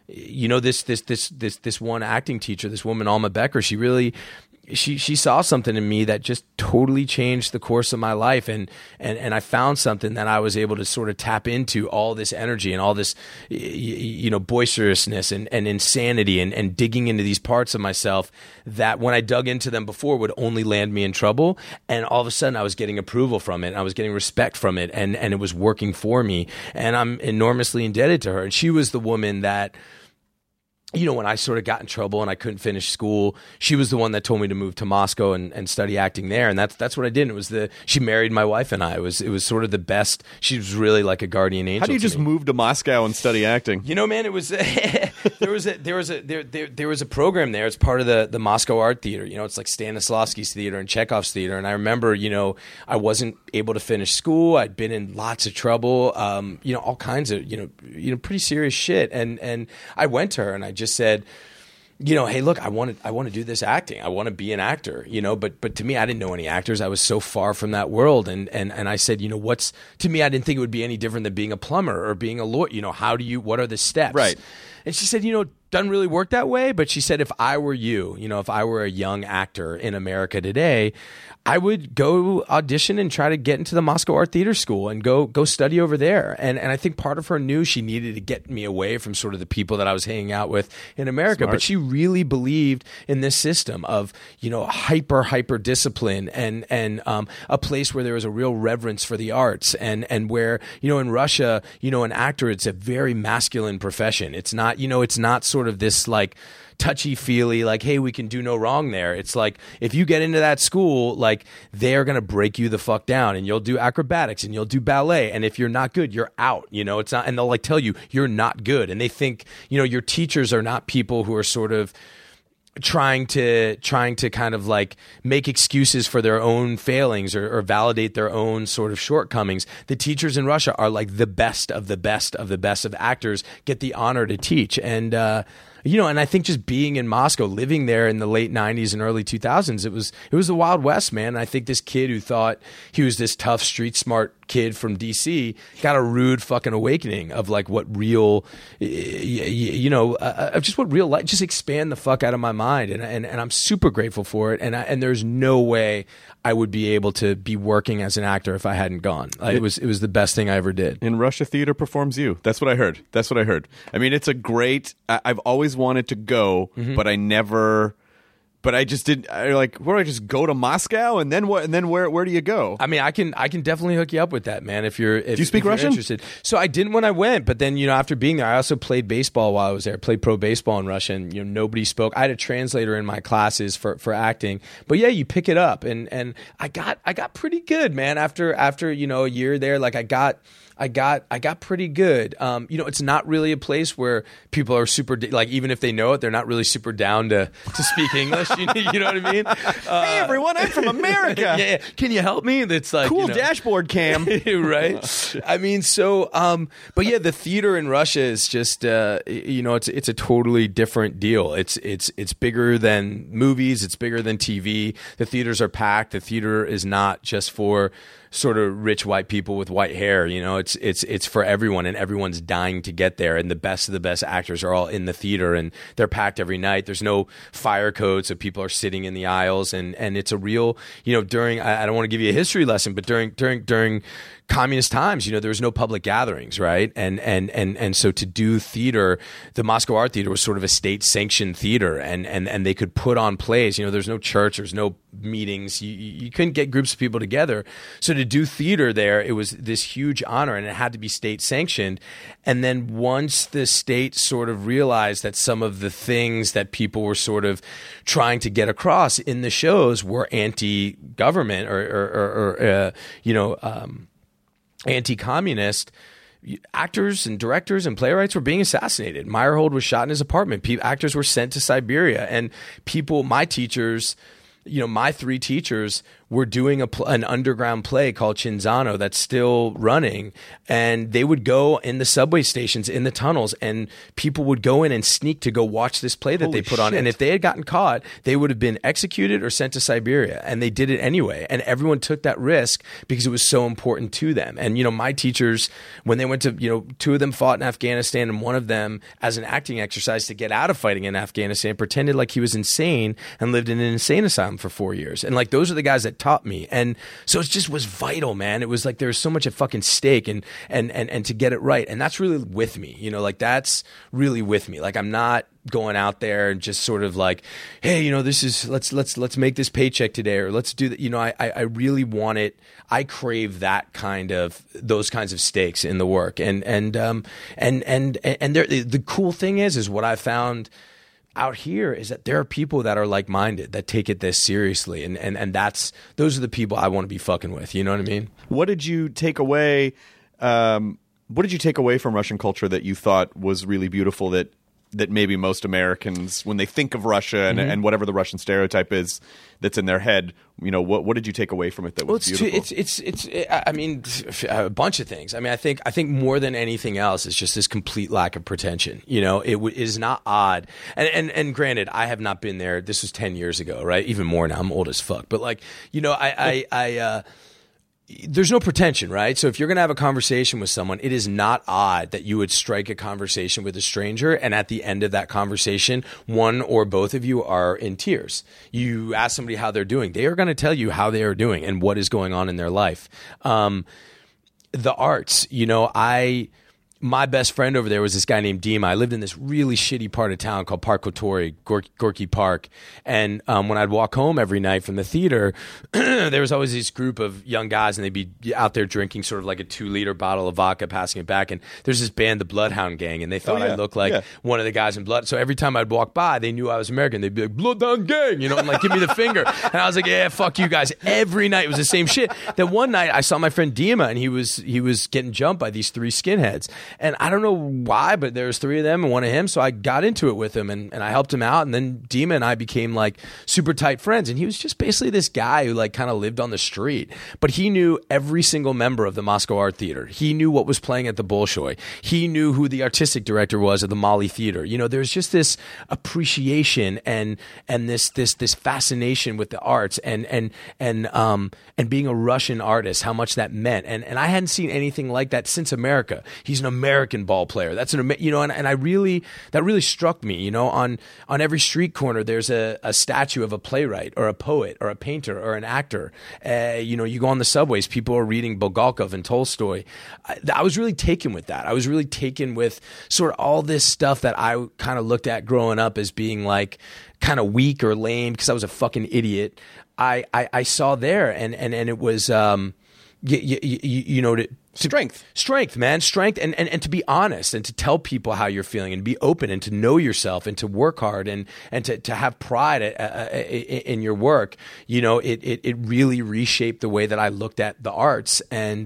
this one acting teacher, this woman, Alma Becker, she really, she saw something in me that just totally changed the course of my life. And I found something that I was able to sort of tap into, all this energy and all this, boisterousness and insanity and digging into these parts of myself that when I dug into them before would only land me in trouble. And all of a sudden I was getting approval from it. And I was getting respect from it. And it was working for me. And I'm enormously indebted to her. And she was the woman that, when I sort of got in trouble and I couldn't finish school, she was the one that told me to move to Moscow and study acting there. And that's what I did. She married my wife and I. It was sort of the best. She was really like a guardian angel. How do you just move to Moscow and study acting? Man, it was there was a program there. It's part of the Moscow Art Theater. It's like Stanislavski's theater and Chekhov's theater. And I remember, I wasn't able to finish school. I'd been in lots of trouble. All kinds of pretty serious shit. And I went to her and I just said, hey, look, I want to do this acting. I want to be an actor, but to me, I didn't know any actors. I was so far from that world. And I said, to me, I didn't think it would be any different than being a plumber or being a lawyer. What are the steps? Right. And she said, doesn't really work that way. But she said, if I were you, if I were a young actor in America today, I would go audition and try to get into the Moscow Art Theater School and go study over there. And I think part of her knew she needed to get me away from sort of the people that I was hanging out with in America. Smart. But she really believed in this system of, hyper discipline and a place where there was a real reverence for the arts and where, in Russia, an actor, it's a very masculine profession. It's not, it's not sort of this like touchy-feely, like, hey, we can do no wrong there. It's like, if you get into that school, like, they're going to break you the fuck down, and you'll do acrobatics, and you'll do ballet, and if you're not good, you're out, it's not, and they'll, like, tell you, you're not good, and they think, your teachers are not people who are sort of trying to kind of like make excuses for their own failings or validate their own sort of shortcomings. The teachers in Russia are like the best of the best of the best of actors, get the honor to teach. And, and I think just being in Moscow, living there in the late 90s and early 2000s, it was the Wild West, man. And I think this kid who thought he was this tough, street smart kid from DC got a rude fucking awakening of like what real, just what real life, just expand the fuck out of my mind. And I'm super grateful for it. And there's no way I would be able to be working as an actor if I hadn't gone. It was the best thing I ever did. In Russia, theater performs you. That's what I heard. I mean, it's a great, I've always wanted to go, but I never but I just didn't. Where do I just go to Moscow and then what? And then where do you go? I mean, I can definitely hook you up with that, man. If do you speak Russian? Interested. So I didn't when I went, but then after being there, I also played baseball while I was there. Played pro baseball in Russian. Nobody spoke. I had a translator in my classes for acting. But yeah, you pick it up, and I got pretty good, man. After a year there, like I got pretty good. It's not really a place where people are super like, even if they know it, they're not really super down to speak English. You know what I mean? Hey everyone, I'm from America. Yeah. Can you help me? That's like cool dashboard cam, right? I mean, so but yeah, the theater in Russia is just it's a totally different deal. It's bigger than movies. It's bigger than TV. The theaters are packed. The theater is not just for sort of rich white people with white hair. It's for everyone, and everyone's dying to get there. And the best of the best actors are all in the theater, and they're packed every night. There's no fire code, so people are sitting in the aisles, and it's a real, during, I don't want to give you a history lesson, but during communist times, there was no public gatherings, right? And so to do theater, the Moscow Art Theater was sort of a state-sanctioned theater, and they could put on plays. There's no church, there's no meetings. You couldn't get groups of people together. So to do theater there, it was this huge honor, and it had to be state-sanctioned. And then once the state sort of realized that some of the things that people were sort of trying to get across in the shows were anti-government or anti-communist, actors and directors and playwrights were being assassinated. Meyerhold was shot in his apartment. Actors were sent to Siberia, and my teachers, my 3 teachers were doing an underground play called Cinzano that's still running, and they would go in the subway stations, in the tunnels, and people would go in and sneak to go watch this play that they put on. And if they had gotten caught, they would have been executed or sent to Siberia, and they did it anyway. And everyone took that risk because it was so important to them. And my teachers, when they went to 2 of them fought in Afghanistan, and one of them, as an acting exercise to get out of fighting in Afghanistan, pretended like he was insane and lived in an insane asylum for 4 years. And like, those are the guys that taught me. And so it just was vital, man. It was like there was so much at fucking stake, and to get it right. And that's really with me, that's really with me. Like, I'm not going out there and just sort of like, hey, this is let's make this paycheck today, or let's do that. I really want it. I crave those kinds of stakes in the work. And the cool thing is what I found out here is that there are people that are like-minded, that take it this seriously, and those are the people I want to be fucking with. You know what I mean? What did you take away? What did you take away from Russian culture that you thought was really beautiful? That maybe most Americans, when they think of Russia and whatever the Russian stereotype is that's in their head, what did you take away from it that was beautiful? It's I mean, a bunch of things. I mean, I think more than anything else, it's just this complete lack of pretension. It is not odd. And granted, I have not been there. This was 10 years ago, right? Even more now. I'm old as fuck. But like, there's no pretension, right? So if you're going to have a conversation with someone, it is not odd that you would strike a conversation with a stranger, and at the end of that conversation, one or both of you are in tears. You ask somebody how they're doing. They are going to tell you how they are doing and what is going on in their life. The arts, my best friend over there was this guy named Dima. I lived in this really shitty part of town called Park Kotori, Gorky Park. And when I'd walk home every night from the theater, there was always this group of young guys, and they'd be out there drinking sort of like a 2-liter bottle of vodka, passing it back. And there's this band, the Bloodhound Gang, and they thought I looked like one of the guys in Blood. So every time I'd walk by, they knew I was American. They'd be like, Bloodhound Gang, and like, give me the finger. And I was like, yeah, fuck you guys. Every night it was the same shit. Then one night I saw my friend Dima, and he was getting jumped by these 3 skinheads. And I don't know why, but there was 3 of them and 1 of him. So I got into it with him, and I helped him out. And then Dima and I became like super tight friends. And he was just basically this guy who like kind of lived on the street, but he knew every single member of the Moscow Art Theater. He knew what was playing at the Bolshoi. He knew who the artistic director was of the Mali Theater. There's just this appreciation and this fascination with the arts and being a Russian artist, how much that meant. And I hadn't seen anything like that since America. He's an American ball player. That's and I really, that really struck me. On every street corner, there's a statue of a playwright or a poet or a painter or an actor. You go on the subways, people are reading Bulgakov and Tolstoy. I was really taken with that. I was really taken with sort of all this stuff that I kind of looked at growing up as being like kind of weak or lame because I was a fucking idiot. I saw there, and it was strength, man, strength, and to be honest and to tell people how you're feeling and be open and to know yourself and to work hard and to have pride in your work. It really reshaped the way that I looked at the arts.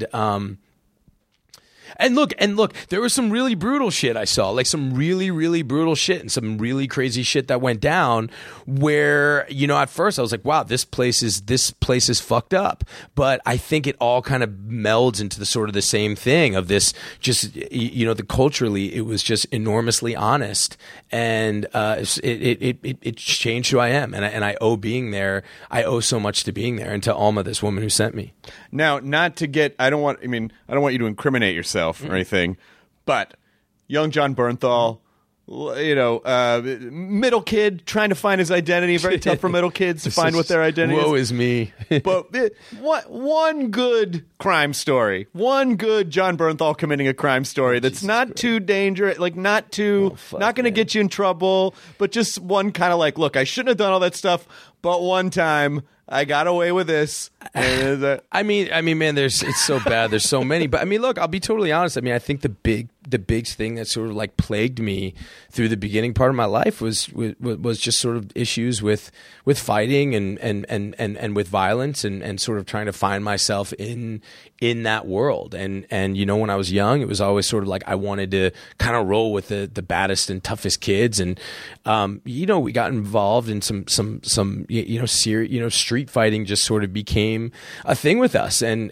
And look, there was some really brutal shit I saw, like some really, really brutal shit and some really crazy shit that went down where, at first I was like, wow, this place is fucked up. But I think it all kind of melds into the sort of the same thing of this just, culturally, it was just enormously honest. And it changed who I am. And I owe being there. I owe so much to being there and to Alma, this woman who sent me. Now, I don't want you to incriminate yourself or anything, but young Jon Bernthal, middle kid trying to find his identity. Very tough for middle kids to find what their identity is. Woe is me. But one good crime story, one good Jon Bernthal committing a crime story that's not too dangerous, like not going to get you in trouble, but just one kind of like, look, I shouldn't have done all that stuff, but one time I got away with this. I mean, man, it's so bad. There's so many. But I mean, look, I'll be totally honest. I mean, I think the big thing that sort of like plagued me through the beginning part of my life was just sort of issues with fighting and with violence and sort of trying to find myself in that world. And when I was young, it was always sort of like I wanted to kind of roll with the baddest and toughest kids. And we got involved in some street fighting just sort of became a thing with us. And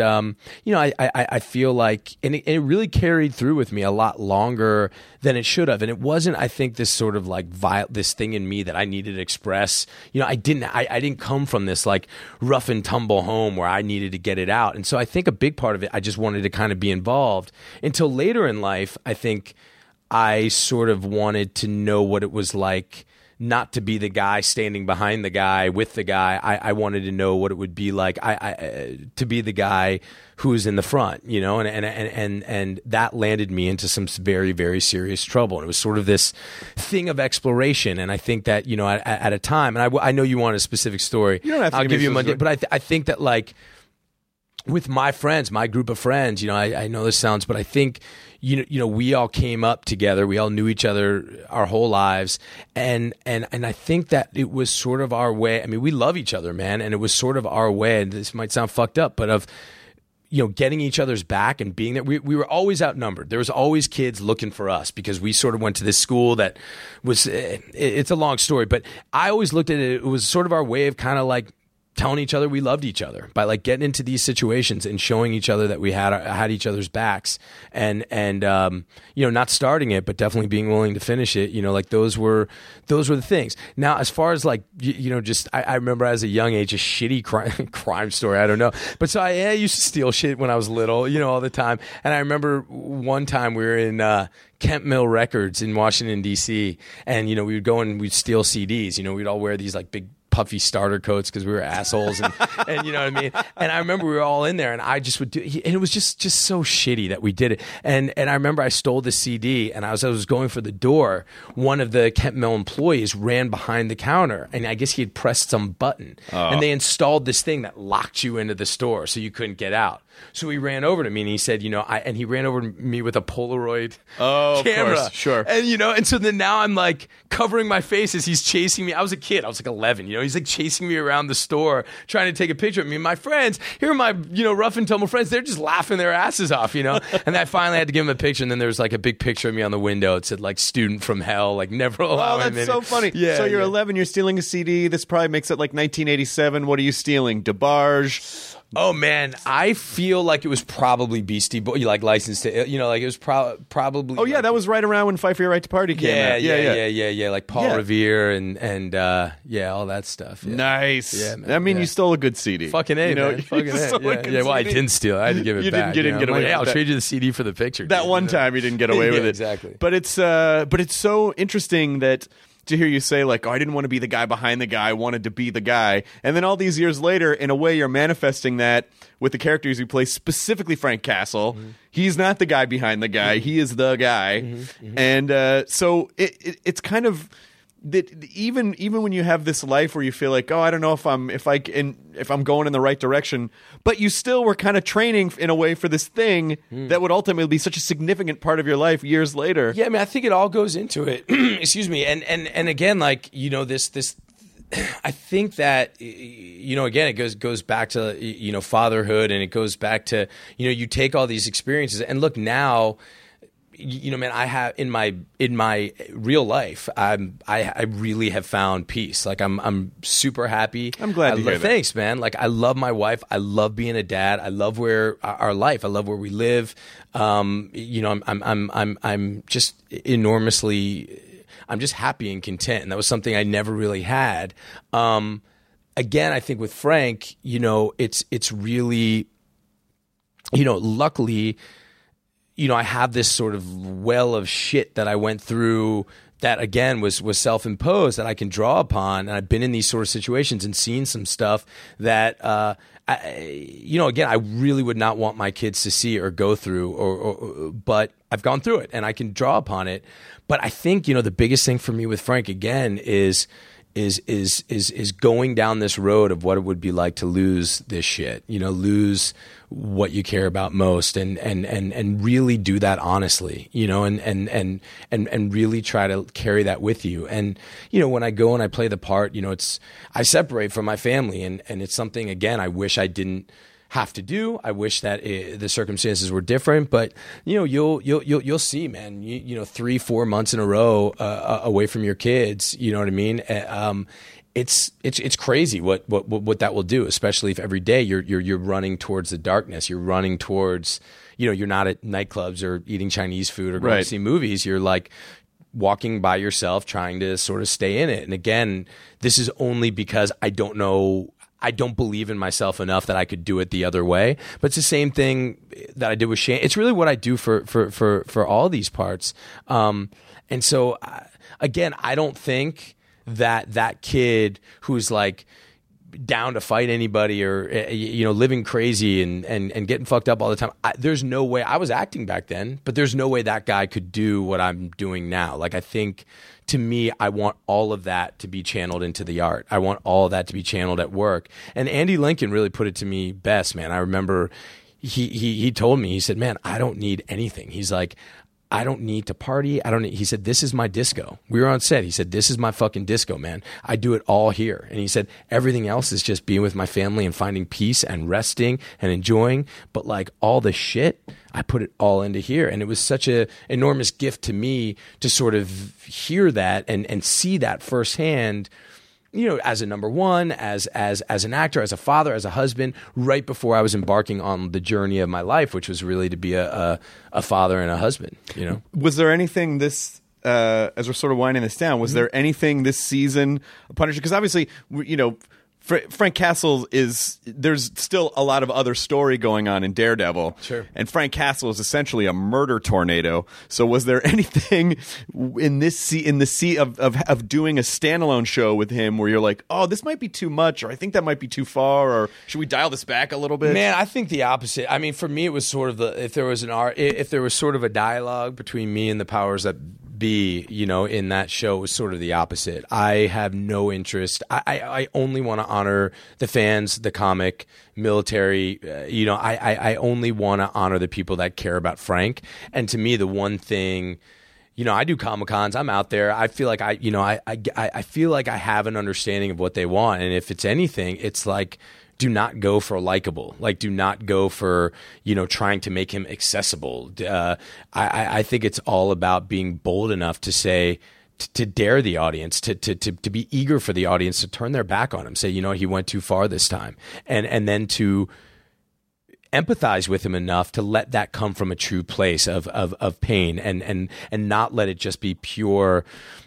I feel like and it really carried through with me a lot longer than it should have. And it wasn't, I think, this sort of like this thing in me that I needed to express. I didn't come from this like rough and tumble home where I needed to get it out. And so I think a big part of it, I just wanted to kind of be involved until later in life. I think I sort of wanted to know what it was like not to be the guy standing behind the guy with the guy. I wanted to know what it would be like to be the guy who's in the front, and that landed me into some very, very serious trouble. And it was sort of this thing of exploration. And I think that, at a time, and I know you want a specific story. You don't have to I'll give you a but I think that like with my friends, my group of friends, I know this sounds, but I think, we all came up together. We all knew each other our whole lives. And I think that it was sort of our way. I mean, we love each other, man. And it was sort of our way, and this might sound fucked up, but of, getting each other's back and being there. We were always outnumbered. There was always kids looking for us because we sort of went to this school that was, it's a long story, but I always looked at it. It was sort of our way of kind of like telling each other we loved each other by like getting into these situations and showing each other that we had each other's backs and not starting it, but definitely being willing to finish it. Like those were the things. Now, as far as like, just, I remember as a young age, a shitty crime story. I don't know. But so I used to steal shit when I was little, all the time. And I remember one time we were in, Kemp Mill Records in Washington, D.C. And, we would go and we'd steal CDs. We'd all wear these like big puffy starter coats because we were assholes and you know what I mean. And I remember we were all in there and I just would do, and it was just so shitty that we did it. And I remember I stole the CD and as I was going for the door, one of the Kemp Mill employees ran behind the counter and I guess he had pressed some button and they installed this thing that locked you into the store so you couldn't get out. So he ran over to me and he said, and he ran over to me with a Polaroid camera. Of course, sure. And, and so then now I'm like covering my face as he's chasing me. I was a kid. I was like 11, he's like chasing me around the store, trying to take a picture of me. And my friends, here are my, rough and tumble friends. They're just laughing their asses off, And I finally had to give him a picture. And then there was like a big picture of me on the window. It said like student from hell, like never allow him in. That's so funny. Yeah, so you're 11, you're stealing a CD. This probably makes it like 1987. What are you stealing? DeBarge? Oh man, I feel like it was probably Beastie Boy, like Licensed to, like it was probably. Oh yeah, like, that was right around when Fight for Your Right to Party came out. Yeah, like Paul Yeah. Revere and all that stuff. Yeah. Nice. Yeah, man, I mean, yeah. you stole a good CD. Fucking A, man. you Fucking A. stole a good Yeah. Well, I CD. didn't steal it. I had to give it You back. didn't get I'm away like, with I'll that. trade you the CD for the picture. That dude. one time you didn't get away with it. Exactly. But it's so interesting that to hear you say like, oh, I didn't want to be the guy behind the guy, I wanted to be the guy. And then all these years later, in a way, you're manifesting that with the characters you play, specifically Frank Castle. Mm-hmm. He's not the guy behind the guy. He is the guy. Mm-hmm. And so it's kind of that even when you have this life where you feel like, oh, I don't know if I'm going in the right direction, but you still were kind of training in a way for this thing that would ultimately be such a significant part of your life years later. Yeah, I mean, I think it all goes into it. Excuse me. And again, like, this I think that, again, it goes back to, fatherhood, and it goes back to, you take all these experiences and look now, man, I have in my real life, I really have found peace. Like I'm super happy. I'm glad to hear that. Thanks, man. Like I love my wife. I love being a dad. I love our life. I love where we live. I'm just enormously. I'm just happy and content, and that was something I never really had. Again, I think with Frank, it's really, luckily. I have this sort of well of shit that I went through that, again, was self-imposed that I can draw upon. And I've been in these sort of situations and seen some stuff that, again, I really would not want my kids to see or go through, but I've gone through it and I can draw upon it. But I think, the biggest thing for me with Frank, again, is going down this road of what it would be like to lose this shit, lose what you care about most, and really do that honestly, and really try to carry that with you. And, when I go and I play the part, I separate from my family, and it's something, again, I wish I didn't have to do. I wish that the circumstances were different, but you'll see, man. 3-4 months in a row away from your kids. You know what I mean? It's crazy what that will do, especially if every day you're running towards the darkness. You're running towards you're not at nightclubs or eating Chinese food or going to see movies. You're like walking by yourself, trying to sort of stay in it. And again, this is only because I don't believe in myself enough that I could do it the other way. But it's the same thing that I did with Shane. It's really what I do for all these parts. And so, again, I don't think that kid who's like down to fight anybody or, living crazy and getting fucked up all the time. There's no way. I was acting back then, but there's no way that guy could do what I'm doing now. Like, I think, to me, I want all of that to be channeled into the art. I want all of that to be channeled at work. And Andy Lincoln really put it to me best, man. I remember he told me, he said, man, I don't need anything. He's like, I don't need to party. He said, this is my disco. We were on set. He said, this is my fucking disco, man. I do it all here. And he said, everything else is just being with my family and finding peace and resting and enjoying. But like all the shit, I put it all into here. And it was such an enormous gift to me to sort of hear that and see that firsthand, as a number one, as an actor, as a father, as a husband, right before I was embarking on the journey of my life, which was really to be a father and a husband. Was there anything this, as we're sort of winding this down, was there anything this season, Punisher? Because obviously, Frank Castle there's still a lot of other story going on in Daredevil. Sure. And Frank Castle is essentially a murder tornado. So was there anything in the sea of doing a standalone show with him where you're like, oh, this might be too much, or I think that might be too far, or should we dial this back a little bit? Man, I think the opposite. I mean, for me, it was sort of if there was sort of a dialogue between me and the powers that be, in that show, was sort of the opposite. I have no interest. I only want to honor the fans, the comic, military. I only want to honor the people that care about Frank. And to me, the one thing, I do Comic-Cons. I'm out there. I feel like I feel like I have an understanding of what they want. And if it's anything, it's like, do not go for likable. Like, do not go for, trying to make him accessible. I think it's all about being bold enough to say, to dare the audience, to be eager for the audience to turn their back on him. Say, he went too far this time. And then to empathize with him enough to let that come from a true place of pain and not let it just be pure,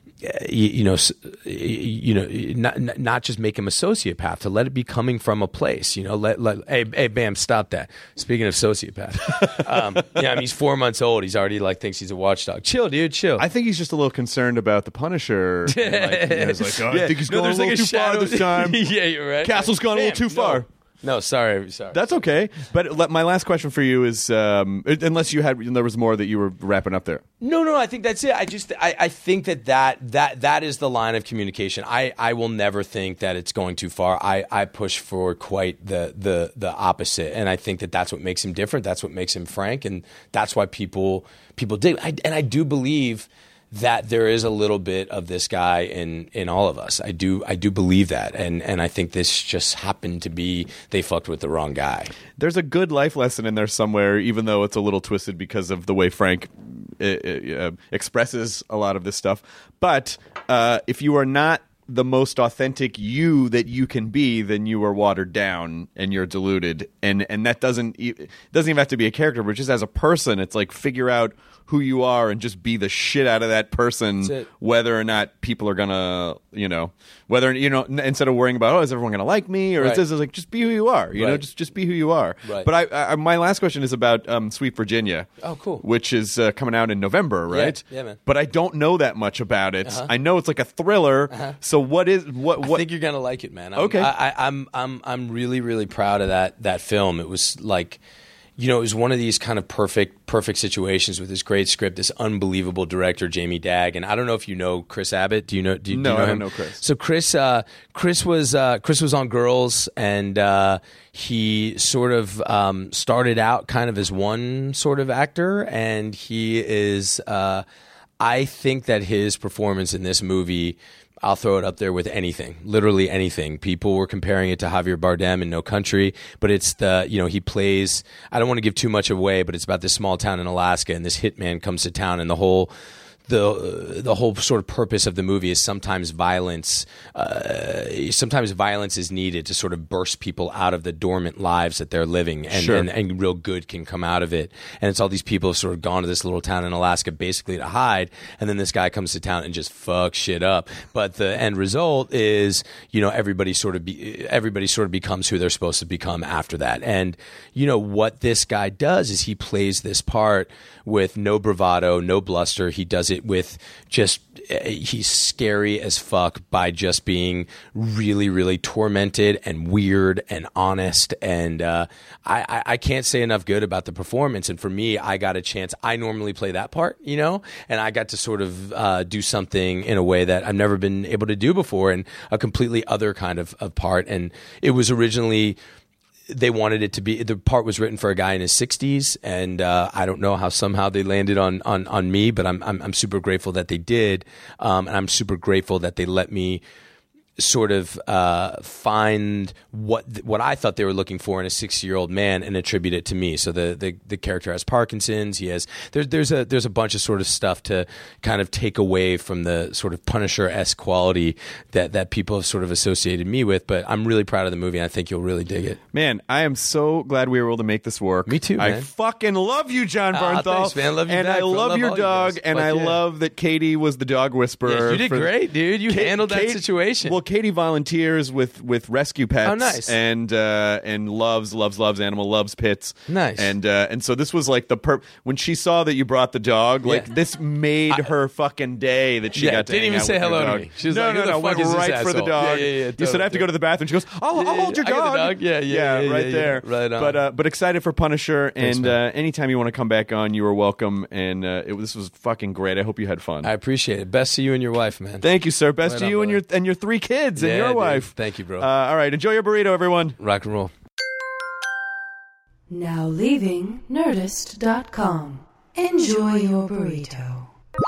not just make him a sociopath, to let it be coming from a place, hey, bam, stop that. Speaking of sociopath, he's 4 months old. He's already thinks he's a watchdog. Chill, dude, chill. I think he's just a little concerned about the Punisher. I think he's going a little too far this time. Yeah, you're right. Castle's gone a little too far. No, sorry. That's okay. But my last question for you is, unless there was more that you were wrapping up there. No, I think that's it. I think that is the line of communication. I will never think that it's going too far. I push for quite the opposite, and I think that's what makes him different. That's what makes him frank, and that's why people dig. And I do believe that there is a little bit of this guy in all of us. I do believe that, and I think this just happened to be they fucked with the wrong guy. There's a good life lesson in there somewhere, even though it's a little twisted because of the way Frank expresses a lot of this stuff. But if you are not the most authentic you that you can be, then you are watered down and you're diluted, and that doesn't even have to be a character, but just as a person, it's like figure out who you are and just be the shit out of that person, whether or not people are gonna, instead of worrying about, is everyone gonna like me, or it's like, just be who you are, just be who you are. Right. But I my last question is about Sweet Virginia. Oh, cool. Which is coming out in November, right? Yeah, man. But I don't know that much about it. I know it's like a thriller. So what? I think you're gonna like it, man. I'm really, really proud of that film. It was like, it was one of these kind of perfect situations with this great script, this unbelievable director, Jamie Dagg. And I don't know if you know Chris Abbott. Do you know him? No, I don't know Chris. So Chris was on Girls, and he sort of started out kind of as one sort of actor, and he is. I think that his performance in this movie, I'll throw it up there with anything, literally anything. People were comparing it to Javier Bardem in No Country, but it's he plays, I don't want to give too much away, but it's about this small town in Alaska, and this hitman comes to town, and the whole sort of purpose of the movie is sometimes violence is needed to sort of burst people out of the dormant lives that they're living, and real good can come out of it. And it's all these people have sort of gone to this little town in Alaska basically to hide, and then this guy comes to town and just fucks shit up. But the end result is, everybody sort of becomes who they're supposed to become after that. And what this guy does is he plays this part with no bravado, no bluster. He does it with just, he's scary as fuck by just being really, really tormented and weird and honest. And I can't say enough good about the performance. And for me, I got a chance. I normally play that part, and I got to sort of do something in a way that I've never been able to do before, and a completely other kind of part. And it was originally, they wanted it to be, the part was written for a guy in his 60s, and I don't know how somehow they landed on me, but I'm super grateful that they did, and I'm super grateful that they let me sort of find what I thought they were looking for in a 60-year-old man and attribute it to me. So the character has Parkinson's. He has there's a bunch of sort of stuff to kind of take away from the sort of Punisher-esque quality that people have sort of associated me with. But I'm really proud of the movie, and I think you'll really dig it. Man, I am so glad we were able to make this work. Me too, man. I fucking love you, Jon Bernthal. Thanks, man. Love you, and back, I love your dog, and I love that Katie was the dog whisperer. Yeah, you did great, dude. You handled that situation. Well, Katie volunteers with rescue pets. Oh, nice. And loves animal, loves pits. Nice. And so this was like when she saw that you brought the dog, this made her fucking day that she got to didn't hang even out say with hello your to dog. me. She was no, like, went right for the dog. Yeah, you said I have to go to the bathroom. She goes, I'll hold your I got dog. the dog. Yeah, right there. Right on. But excited for Punisher. Thanks, and anytime you want to come back on, you are welcome. And this was fucking great. I hope you had fun. I appreciate it. Best to you and your wife, man. Thank you, sir. Best Right to on, you brother. and your 3 kids and your dude. wife. Thank you, bro. All right, enjoy your burrito, everyone. Rock and roll. Now leaving Nerdist.com. Enjoy your burrito.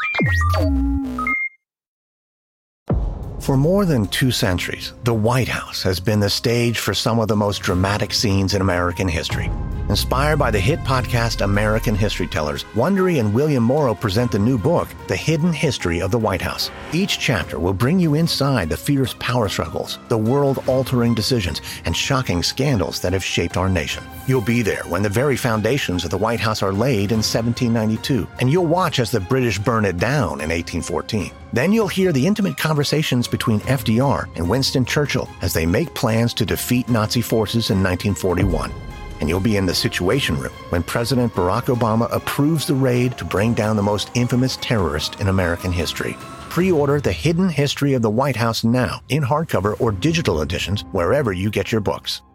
For more than 2 centuries, the White House has been the stage for some of the most dramatic scenes in American history. Inspired by the hit podcast American History Tellers, Wondery and William Morrow present the new book, The Hidden History of the White House. Each chapter will bring you inside the fierce power struggles, the world-altering decisions, and shocking scandals that have shaped our nation. You'll be there when the very foundations of the White House are laid in 1792, and you'll watch as the British burn it down in 1814. Then you'll hear the intimate conversations between FDR and Winston Churchill as they make plans to defeat Nazi forces in 1941. And you'll be in the Situation Room when President Barack Obama approves the raid to bring down the most infamous terrorist in American history. Pre-order The Hidden History of the White House now in hardcover or digital editions wherever you get your books.